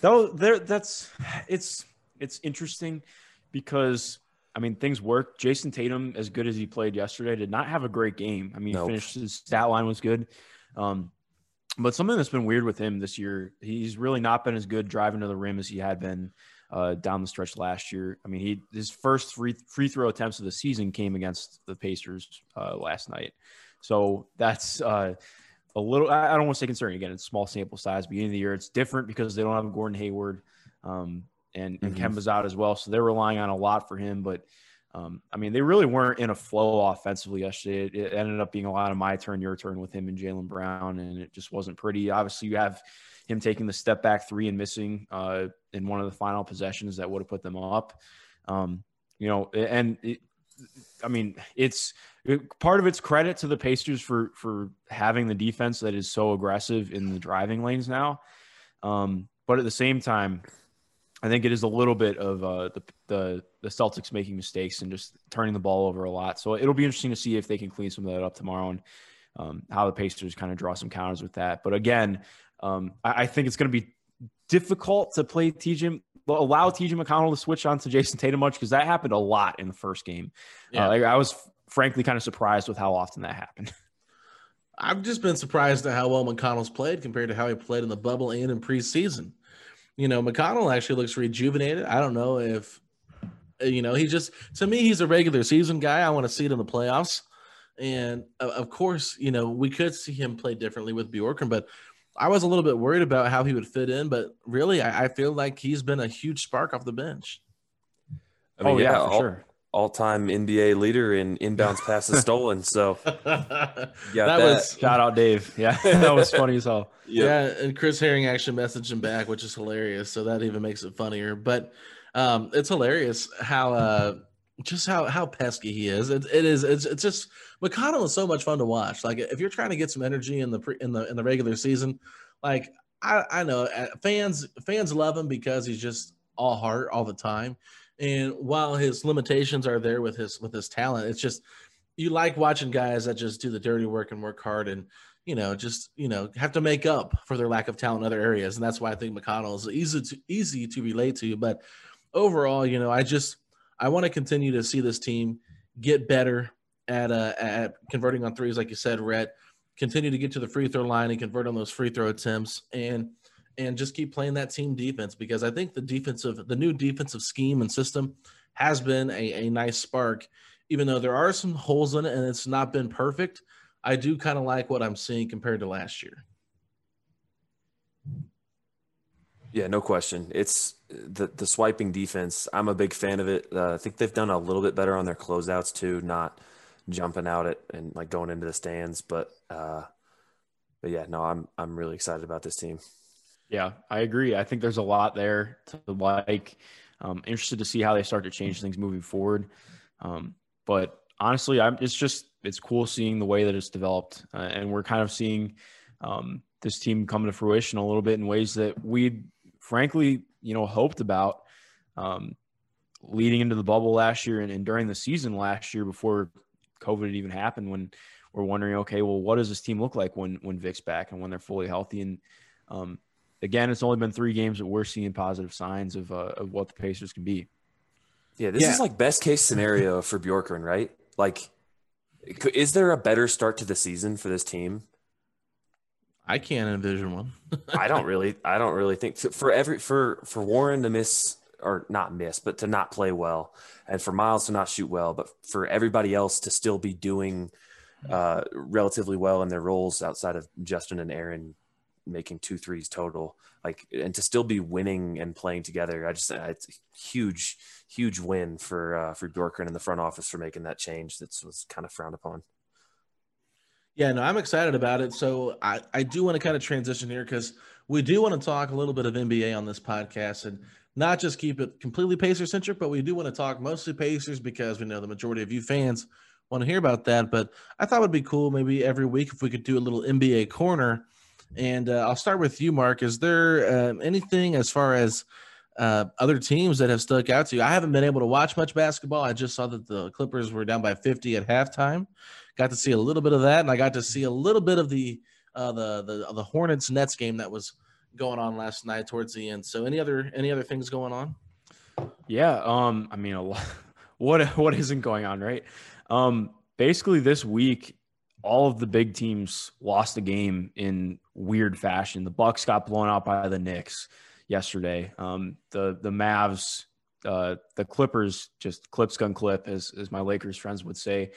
it's interesting because things work. Jason Tatum, as good as he played yesterday, did not have a great game. He finished, his stat line was good. But something that's been weird with him this year, he's really not been as good driving to the rim as he had been down the stretch last year. His first free throw attempts of the season came against the Pacers last night. So that's a little, I don't want to say concerning. Again, it's small sample size. Beginning of the year, it's different because they don't have Gordon Hayward and Kemba's out as well. So they're relying on a lot for him. But, they really weren't in a flow offensively yesterday. It ended up being a lot of my turn, your turn with him and Jaylen Brown, and it just wasn't pretty. Obviously, you have him taking the step back 3 and missing in one of the final possessions that would have put them up. It's part of it's credit to the Pacers for having the defense that is so aggressive in the driving lanes now. But at the same time, I think it is a little bit of the Celtics making mistakes and just turning the ball over a lot. So it'll be interesting to see if they can clean some of that up tomorrow and how the Pacers kind of draw some counters with that. But again, I think it's going to be difficult to allow TJ McConnell to switch on to Jason Tatum much, because that happened a lot in the first game. Yeah. I was frankly kind of surprised with how often that happened. I've just been surprised at how well McConnell's played compared to how he played in the bubble and in preseason. McConnell actually looks rejuvenated. I don't know if, to me, he's a regular season guy. I want to see it in the playoffs. And of course, we could see him play differently with Bjorkgren, but I was a little bit worried about how he would fit in. But really, I feel like he's been a huge spark off the bench. For sure. All-time NBA leader in inbounds passes stolen. So shout out Dave. Yeah, that was funny as hell. Yep. Yeah, and Chris Herring actually messaged him back, which is hilarious. So that even makes it funnier. But It's hilarious how just how pesky he is. It's just McConnell is so much fun to watch. Like if you're trying to get some energy in the regular season, like I know fans love him because he's just all heart all the time. And while his limitations are there with his talent, it's just you like watching guys that just do the dirty work and work hard and just have to make up for their lack of talent in other areas. And that's why I think McConnell is easy to relate to. But overall, I want to continue to see this team get better at converting on threes, like you said, Rhett. Continue to get to the free throw line and convert on those free throw attempts, and just keep playing that team defense, because I think the new defensive scheme and system has been a nice spark, even though there are some holes in it and it's not been perfect. I do kind of like what I'm seeing compared to last year. Yeah, no question. It's the swiping defense. I'm a big fan of it. I think they've done a little bit better on their closeouts too, not jumping out at and like going into the stands. But yeah, no, I'm really excited about this team. Yeah, I agree. I think there's a lot there to like. Interested to see how they start to change things moving forward. But honestly, it's cool seeing the way that it's developed, and we're kind of seeing this team come to fruition a little bit in ways that we frankly, hoped about leading into the bubble last year and during the season last year before COVID had even happened, when we're wondering, okay, well, what does this team look like when Vic's back and when they're fully healthy? And again, it's only been 3 games that we're seeing positive signs of what the Pacers can be. Yeah, this is like best case scenario for Bjorkgren, right? Like, is there a better start to the season for this team? I can't envision one. I don't really think for Warren to miss, or not miss, but to not play well, and for Miles to not shoot well, but for everybody else to still be doing relatively well in their roles outside of Justin and Aaron making 2 threes total, like, and to still be winning and playing together. It's a huge win for Bjorkgren in the front office for making that change that was kind of frowned upon. Yeah, no, I'm excited about it. So I do want to kind of transition here, because we do want to talk a little bit of NBA on this podcast, and not just keep it completely Pacer-centric, but we do want to talk mostly Pacers, because we know the majority of you fans want to hear about that. But I thought it would be cool maybe every week if we could do a little NBA corner. And I'll start with you, Mark. Is there anything as far as other teams that have stuck out to you? I haven't been able to watch much basketball. I just saw that the Clippers were down by 50 at halftime. Got to see a little bit of that, and I got to see a little bit of the Hornets Nets game that was going on last night towards the end. So any other things going on? Yeah, I mean, a lot. What isn't going on, right? Basically this week, all of the big teams lost a game in weird fashion. The Bucks got blown out by the Knicks yesterday. The Mavs, the Clippers, just clips gun clip, as my Lakers friends would say.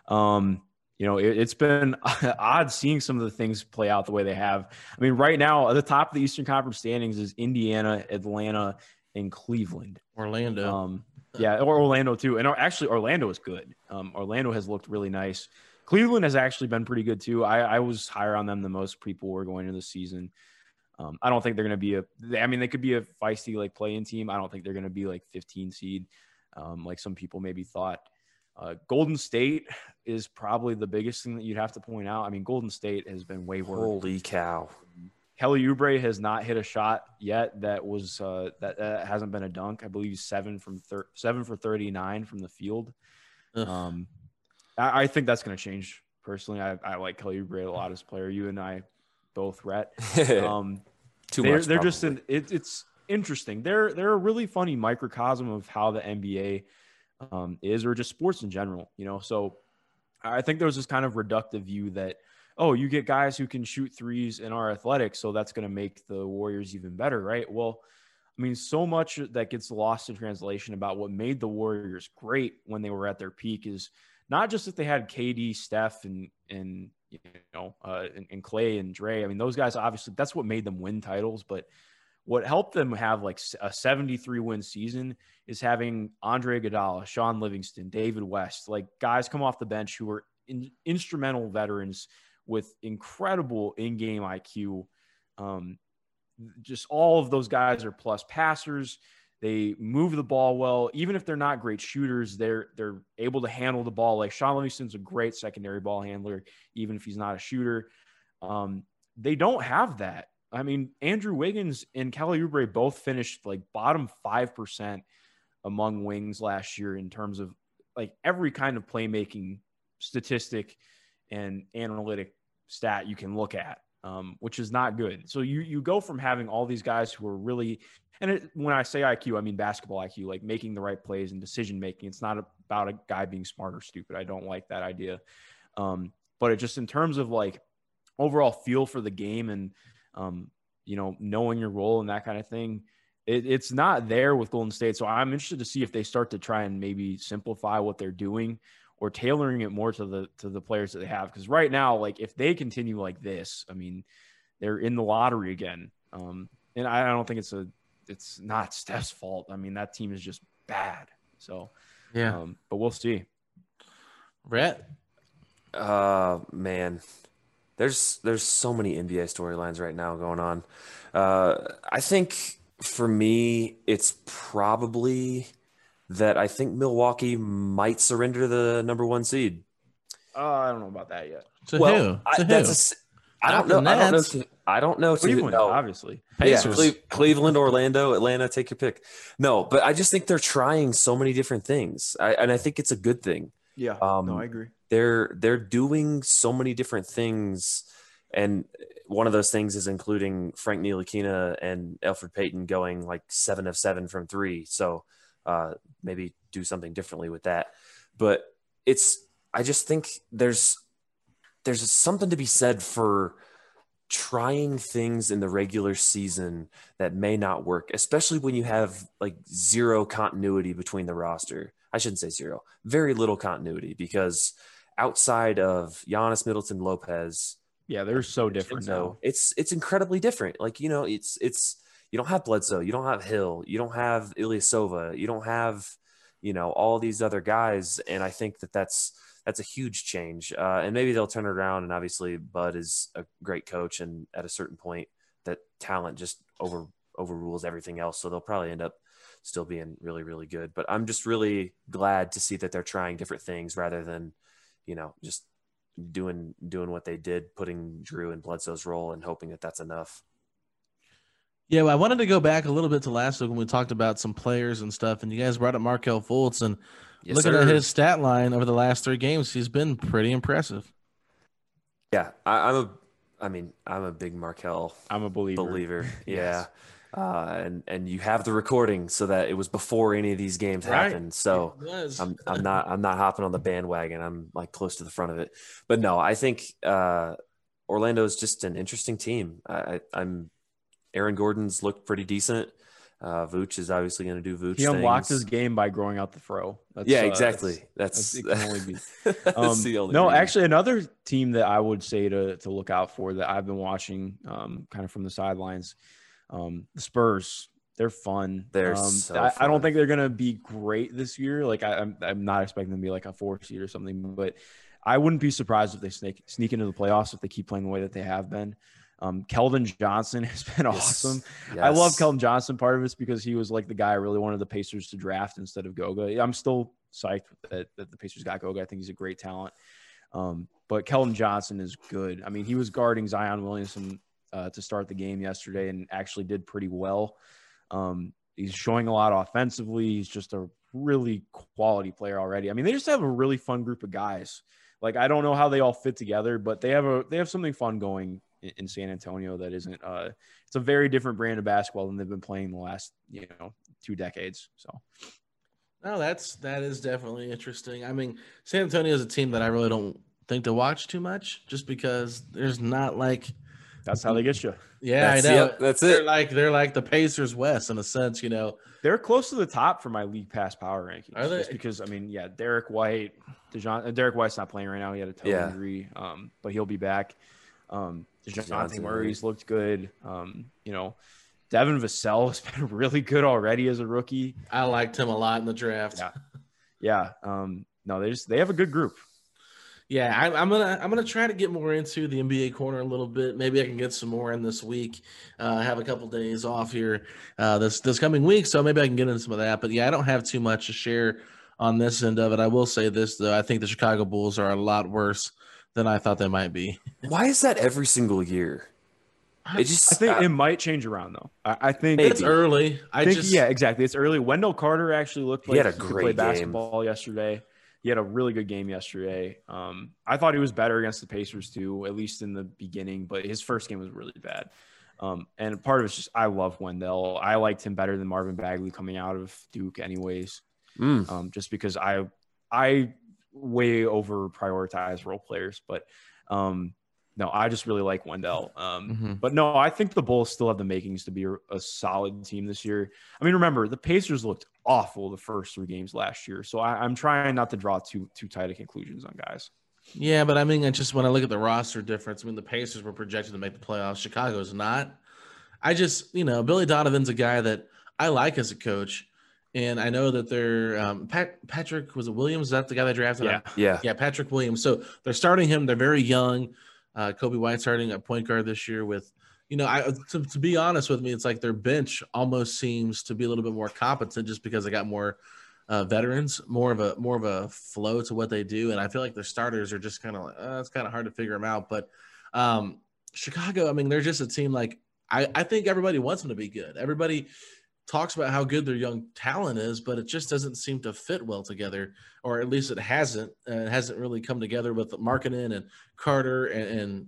It's been odd seeing some of the things play out the way they have. I mean, right now, at the top of the Eastern Conference standings is Indiana, Atlanta, and Cleveland. Orlando. Or Orlando too. And actually, Orlando is good. Orlando has looked really nice. Cleveland has actually been pretty good too. I was higher on them than most people were going into the season. I don't think they're going to be they could be a feisty like play-in team. I don't think they're going to be like 15 seed, like some people maybe thought. Golden State is probably the biggest thing that you'd have to point out. I mean, Golden State has been way worse. Holy cow. Kelly Oubre has not hit a shot yet that was that hasn't been a dunk. I believe he's 7 for 39 from the field. I think that's going to change. Personally, I like Kelly Oubre a lot as a player. You and I both, Rhett. They're just it's interesting. They're a really funny microcosm of how the NBA is, or just sports in general. So I think there was this kind of reductive view that, oh, you get guys who can shoot threes and are athletic, so that's going to make the Warriors even better, right? Well, I mean, so much that gets lost in translation about what made the Warriors great when they were at their peak is not just that they had KD, Steph, and Clay and Dre. I mean, those guys, obviously, that's what made them win titles. But what helped them have like a 73-win season is having Andre Iguodala, Sean Livingston, David West, like guys come off the bench who were instrumental veterans with incredible in-game IQ. Just all of those guys are plus passers. They move the ball well. Even if they're not great shooters, they're able to handle the ball. Like Sean Livingston's a great secondary ball handler, even if he's not a shooter. They don't have that. I mean, Andrew Wiggins and Kelly Oubre both finished like bottom 5% among wings last year in terms of like every kind of playmaking statistic and analytic stat you can look at, which is not good. So you go from having all these guys who are really, and when I say IQ, I mean basketball IQ, like making the right plays and decision making. It's not about a guy being smart or stupid. I don't like that idea. But it just in terms of like overall feel for the game and, knowing your role and that kind of thing, it's not there with Golden State. So I'm interested to see if they start to try and maybe simplify what they're doing or tailoring it more to the players that they have. Because right now, like if they continue like this, I mean, they're in the lottery again. And I don't think it's not Steph's fault. I mean, that team is just bad. So yeah, but we'll see. Brett, man. There's so many NBA storylines right now going on. I think for me, it's probably that I think Milwaukee might surrender the number 1 seed. I don't know about that yet. To who? I don't know. I don't know. Cleveland, obviously. Pacers. Yeah, Cleveland, Orlando, Atlanta, take your pick. No, but I just think they're trying so many different things. And I think it's a good thing. Yeah, no, I agree. They're doing so many different things, and one of those things is including Frank Ntilikina and Elfrid Payton going like 7 of 7 from 3. So maybe do something differently with that. But I just think there's something to be said for trying things in the regular season that may not work, especially when you have like zero continuity between the roster. I shouldn't say zero, very little continuity, because outside of Giannis, Middleton, Lopez, yeah, they're so different now. It's incredibly different. Like, it's you don't have Bledsoe, you don't have Hill, you don't have Ilyasova, you don't have, all these other guys. And I think that's a huge change. And maybe they'll turn it around. And obviously Bud is a great coach. And at a certain point that talent just overrules everything else. So they'll probably end up still being really, really good. But I'm just really glad to see that they're trying different things rather than, just doing what they did, putting Drew in Bledsoe's role and hoping that that's enough. Yeah, well, I wanted to go back a little bit to last week when we talked about some players and stuff, and you guys brought up Markelle Fultz, and looking at his stat line over the last 3 games, he's been pretty impressive. Yeah, I'm a big Markelle. I'm a believer. Yeah. And you have the recording so that it was before any of these games happened. So I'm not hopping on the bandwagon. I'm like close to the front of it. But no, I think Orlando is just an interesting team. Aaron Gordon's looked pretty decent. Vooch is obviously going to do Vooch. He unlocked his game by growing out the fro. Exactly. It can only be. That's the only no, reason. actually, another team that I would say to look out for that I've been watching kind of from the sidelines, the Spurs. They're fun. They're so I fun. don't think they're going to be great this year. Like I'm not expecting them to be like a 4 seed or something, but I wouldn't be surprised if they sneak into the playoffs if they keep playing the way that they have been. Keldon Johnson has been awesome. Yes. I love Keldon Johnson. Part of it's because he was like the guy I really wanted the Pacers to draft instead of Goga. I'm still psyched that the Pacers got Goga. I think he's a great talent. But Keldon Johnson is good. I mean, he was guarding Zion Williamson to start the game yesterday and actually did pretty well. He's showing a lot offensively. He's just a really quality player already. I mean, they just have a really fun group of guys. Like, I don't know how they all fit together, but they have something fun going in San Antonio that isn't it's a very different brand of basketball than they've been playing the last 2 decades. So no, that is definitely interesting. I mean, San Antonio is a team that I really don't think to watch too much, just because there's not like that's how they get you. Yeah, I know. That's they're it. They're like the Pacers West in a sense, They're close to the top for my league pass power rankings. Are they? Just because Derek White, Derek White's not playing right now. He had a toe injury, but he'll be back. DeJounte Murray's looked good. Devin Vassell has been really good already as a rookie. I liked him a lot in the draft. Yeah. No, they have a good group. Yeah, I'm gonna try to get more into the NBA corner a little bit. Maybe I can get some more in this week. I have a couple days off here this coming week, so maybe I can get into some of that. But yeah, I don't have too much to share on this end of it. I will say this though: I think the Chicago Bulls are a lot worse than I thought they might be. Why is that every single year? I think it might change around though. I think it's early. Yeah, exactly. It's early. Wendell Carter actually looked like he had a he could great play game. Basketball yesterday. He had a really good game yesterday. I thought he was better against the Pacers too, at least in the beginning, but his first game was really bad. And part of it's just I love Wendell. I liked him better than Marvin Bagley coming out of Duke anyways. Just because I way over prioritize role players, but no, I just really like Wendell. But no, I think the Bulls still have the makings to be a solid team this year. I mean, remember, the Pacers looked awful the first 3 games last year. So I'm trying not to draw too tight of conclusions on guys. Yeah, but I mean, when I look at the roster difference, I mean, the Pacers were projected to make the playoffs. Chicago's not. I just, Billy Donovan's a guy that I like as a coach. And I know that they're Patrick, was it Williams? Is that the guy they drafted? Yeah, Patrick Williams. So they're starting him. They're very young. Kobe White starting at point guard this year with, to be honest with me, it's like their bench almost seems to be a little bit more competent just because they got more veterans, more of a flow to what they do. And I feel like their starters are just kind of like, it's kind of hard to figure them out. But Chicago, I mean, they're just a team like, I think everybody wants them to be good. Everybody talks about how good their young talent is, but it just doesn't seem to fit well together, or at least it hasn't. It hasn't really come together with Markkanen and Carter and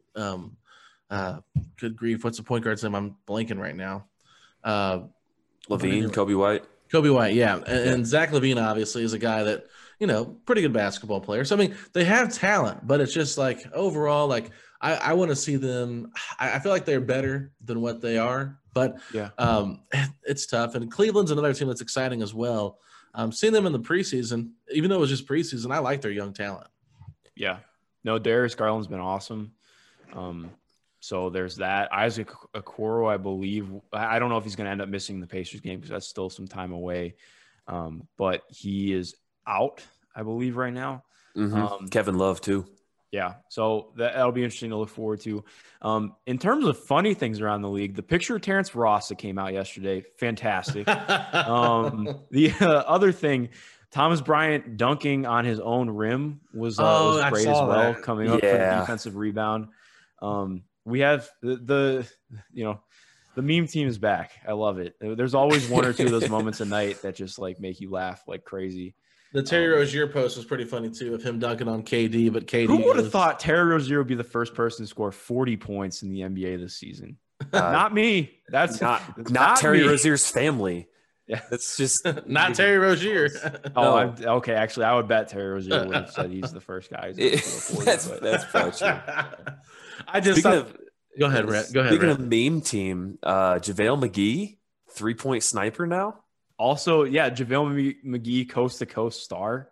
good grief, what's the point guard's name? I'm blanking right now. LaVine, Kobe White. Kobe White, yeah. And Zach LaVine obviously is a guy that, pretty good basketball player. So, I mean, they have talent, but it's just like overall, like I want to see them. I feel like they're better than what they are, but it's tough. And Cleveland's another team that's exciting as well. Seeing them in the preseason, even though it was just preseason, I like their young talent. Yeah. No, Darius Garland's been awesome. So there's that. Isaac Okoro, I believe. I don't know if he's going to end up missing the Pacers game because that's still some time away. But he is out, I believe, right now. Kevin Love, too. Yeah, so that'll be interesting to look forward to. In terms of funny things around the league, the picture of Terrence Ross that came out yesterday, fantastic. The other thing, Thomas Bryant dunking on his own rim was great as well, coming up for the defensive rebound. We have the meme team is back. I love it. There's always one or two of those moments a night that just like make you laugh like crazy. The Terry Rozier post was pretty funny too, of him dunking on KD. But KD, who would have thought Terry Rozier would be the first person to score 40 points in the NBA this season? Not me. That's not Terry Rozier's family. Yeah, that's just not Terry Rozier. Okay. Actually, I would bet Terry Rozier would have said he's the first guy. That's probably true. I just go ahead, Rhett. Go ahead. Speaking of meme team, JaVale McGee, 3-point sniper now. Also, JaVale McGee, coast to coast star.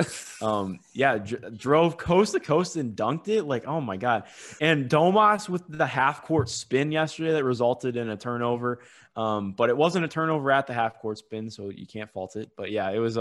Drove coast to coast and dunked it. Like, oh my God. And Domas with the half court spin yesterday that resulted in a turnover. But it wasn't a turnover at the half court spin, so you can't fault it. But yeah, it was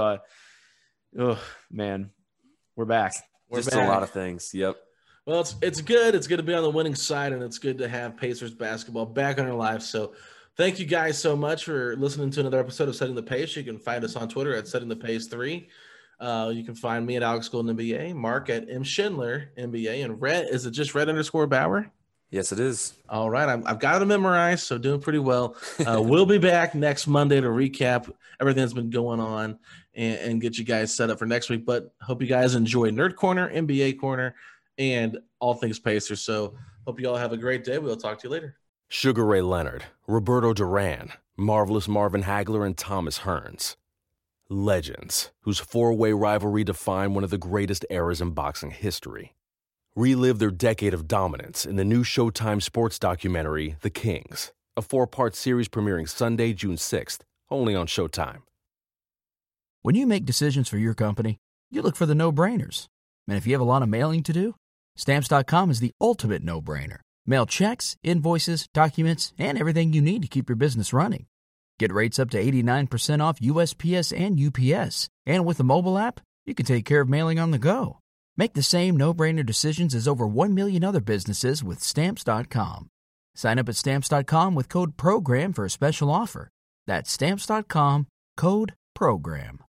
man, we're back. Just a lot of things. Yep. Well, it's good. It's good to be on the winning side, and it's good to have Pacers basketball back in our lives. So thank you guys so much for listening to another episode of Setting the Pace. You can find us on Twitter at Setting the Pace 3. You can find me at Alex Golden NBA, Mark at M Schindler NBA, and Rhett, is it just Rhett_Bauer? Yes, it is. All right. I've got it memorized, so doing pretty well. We'll be back next Monday to recap everything that's been going on and get you guys set up for next week. But hope you guys enjoy Nerd Corner, NBA Corner, and all things Pacers. So hope you all have a great day. We'll talk to you later. Sugar Ray Leonard, Roberto Duran, Marvelous Marvin Hagler, and Thomas Hearns. Legends, whose four-way rivalry defined one of the greatest eras in boxing history. Relive their decade of dominance in the new Showtime sports documentary, The Kings, a 4-part series premiering Sunday, June 6th, only on Showtime. When you make decisions for your company, you look for the no-brainers. And if you have a lot of mailing to do, Stamps.com is the ultimate no-brainer. Mail checks, invoices, documents, and everything you need to keep your business running. Get rates up to 89% off USPS and UPS. And with the mobile app, you can take care of mailing on the go. Make the same no-brainer decisions as over 1 million other businesses with Stamps.com. Sign up at Stamps.com with code PROGRAM for a special offer. That's Stamps.com, code PROGRAM.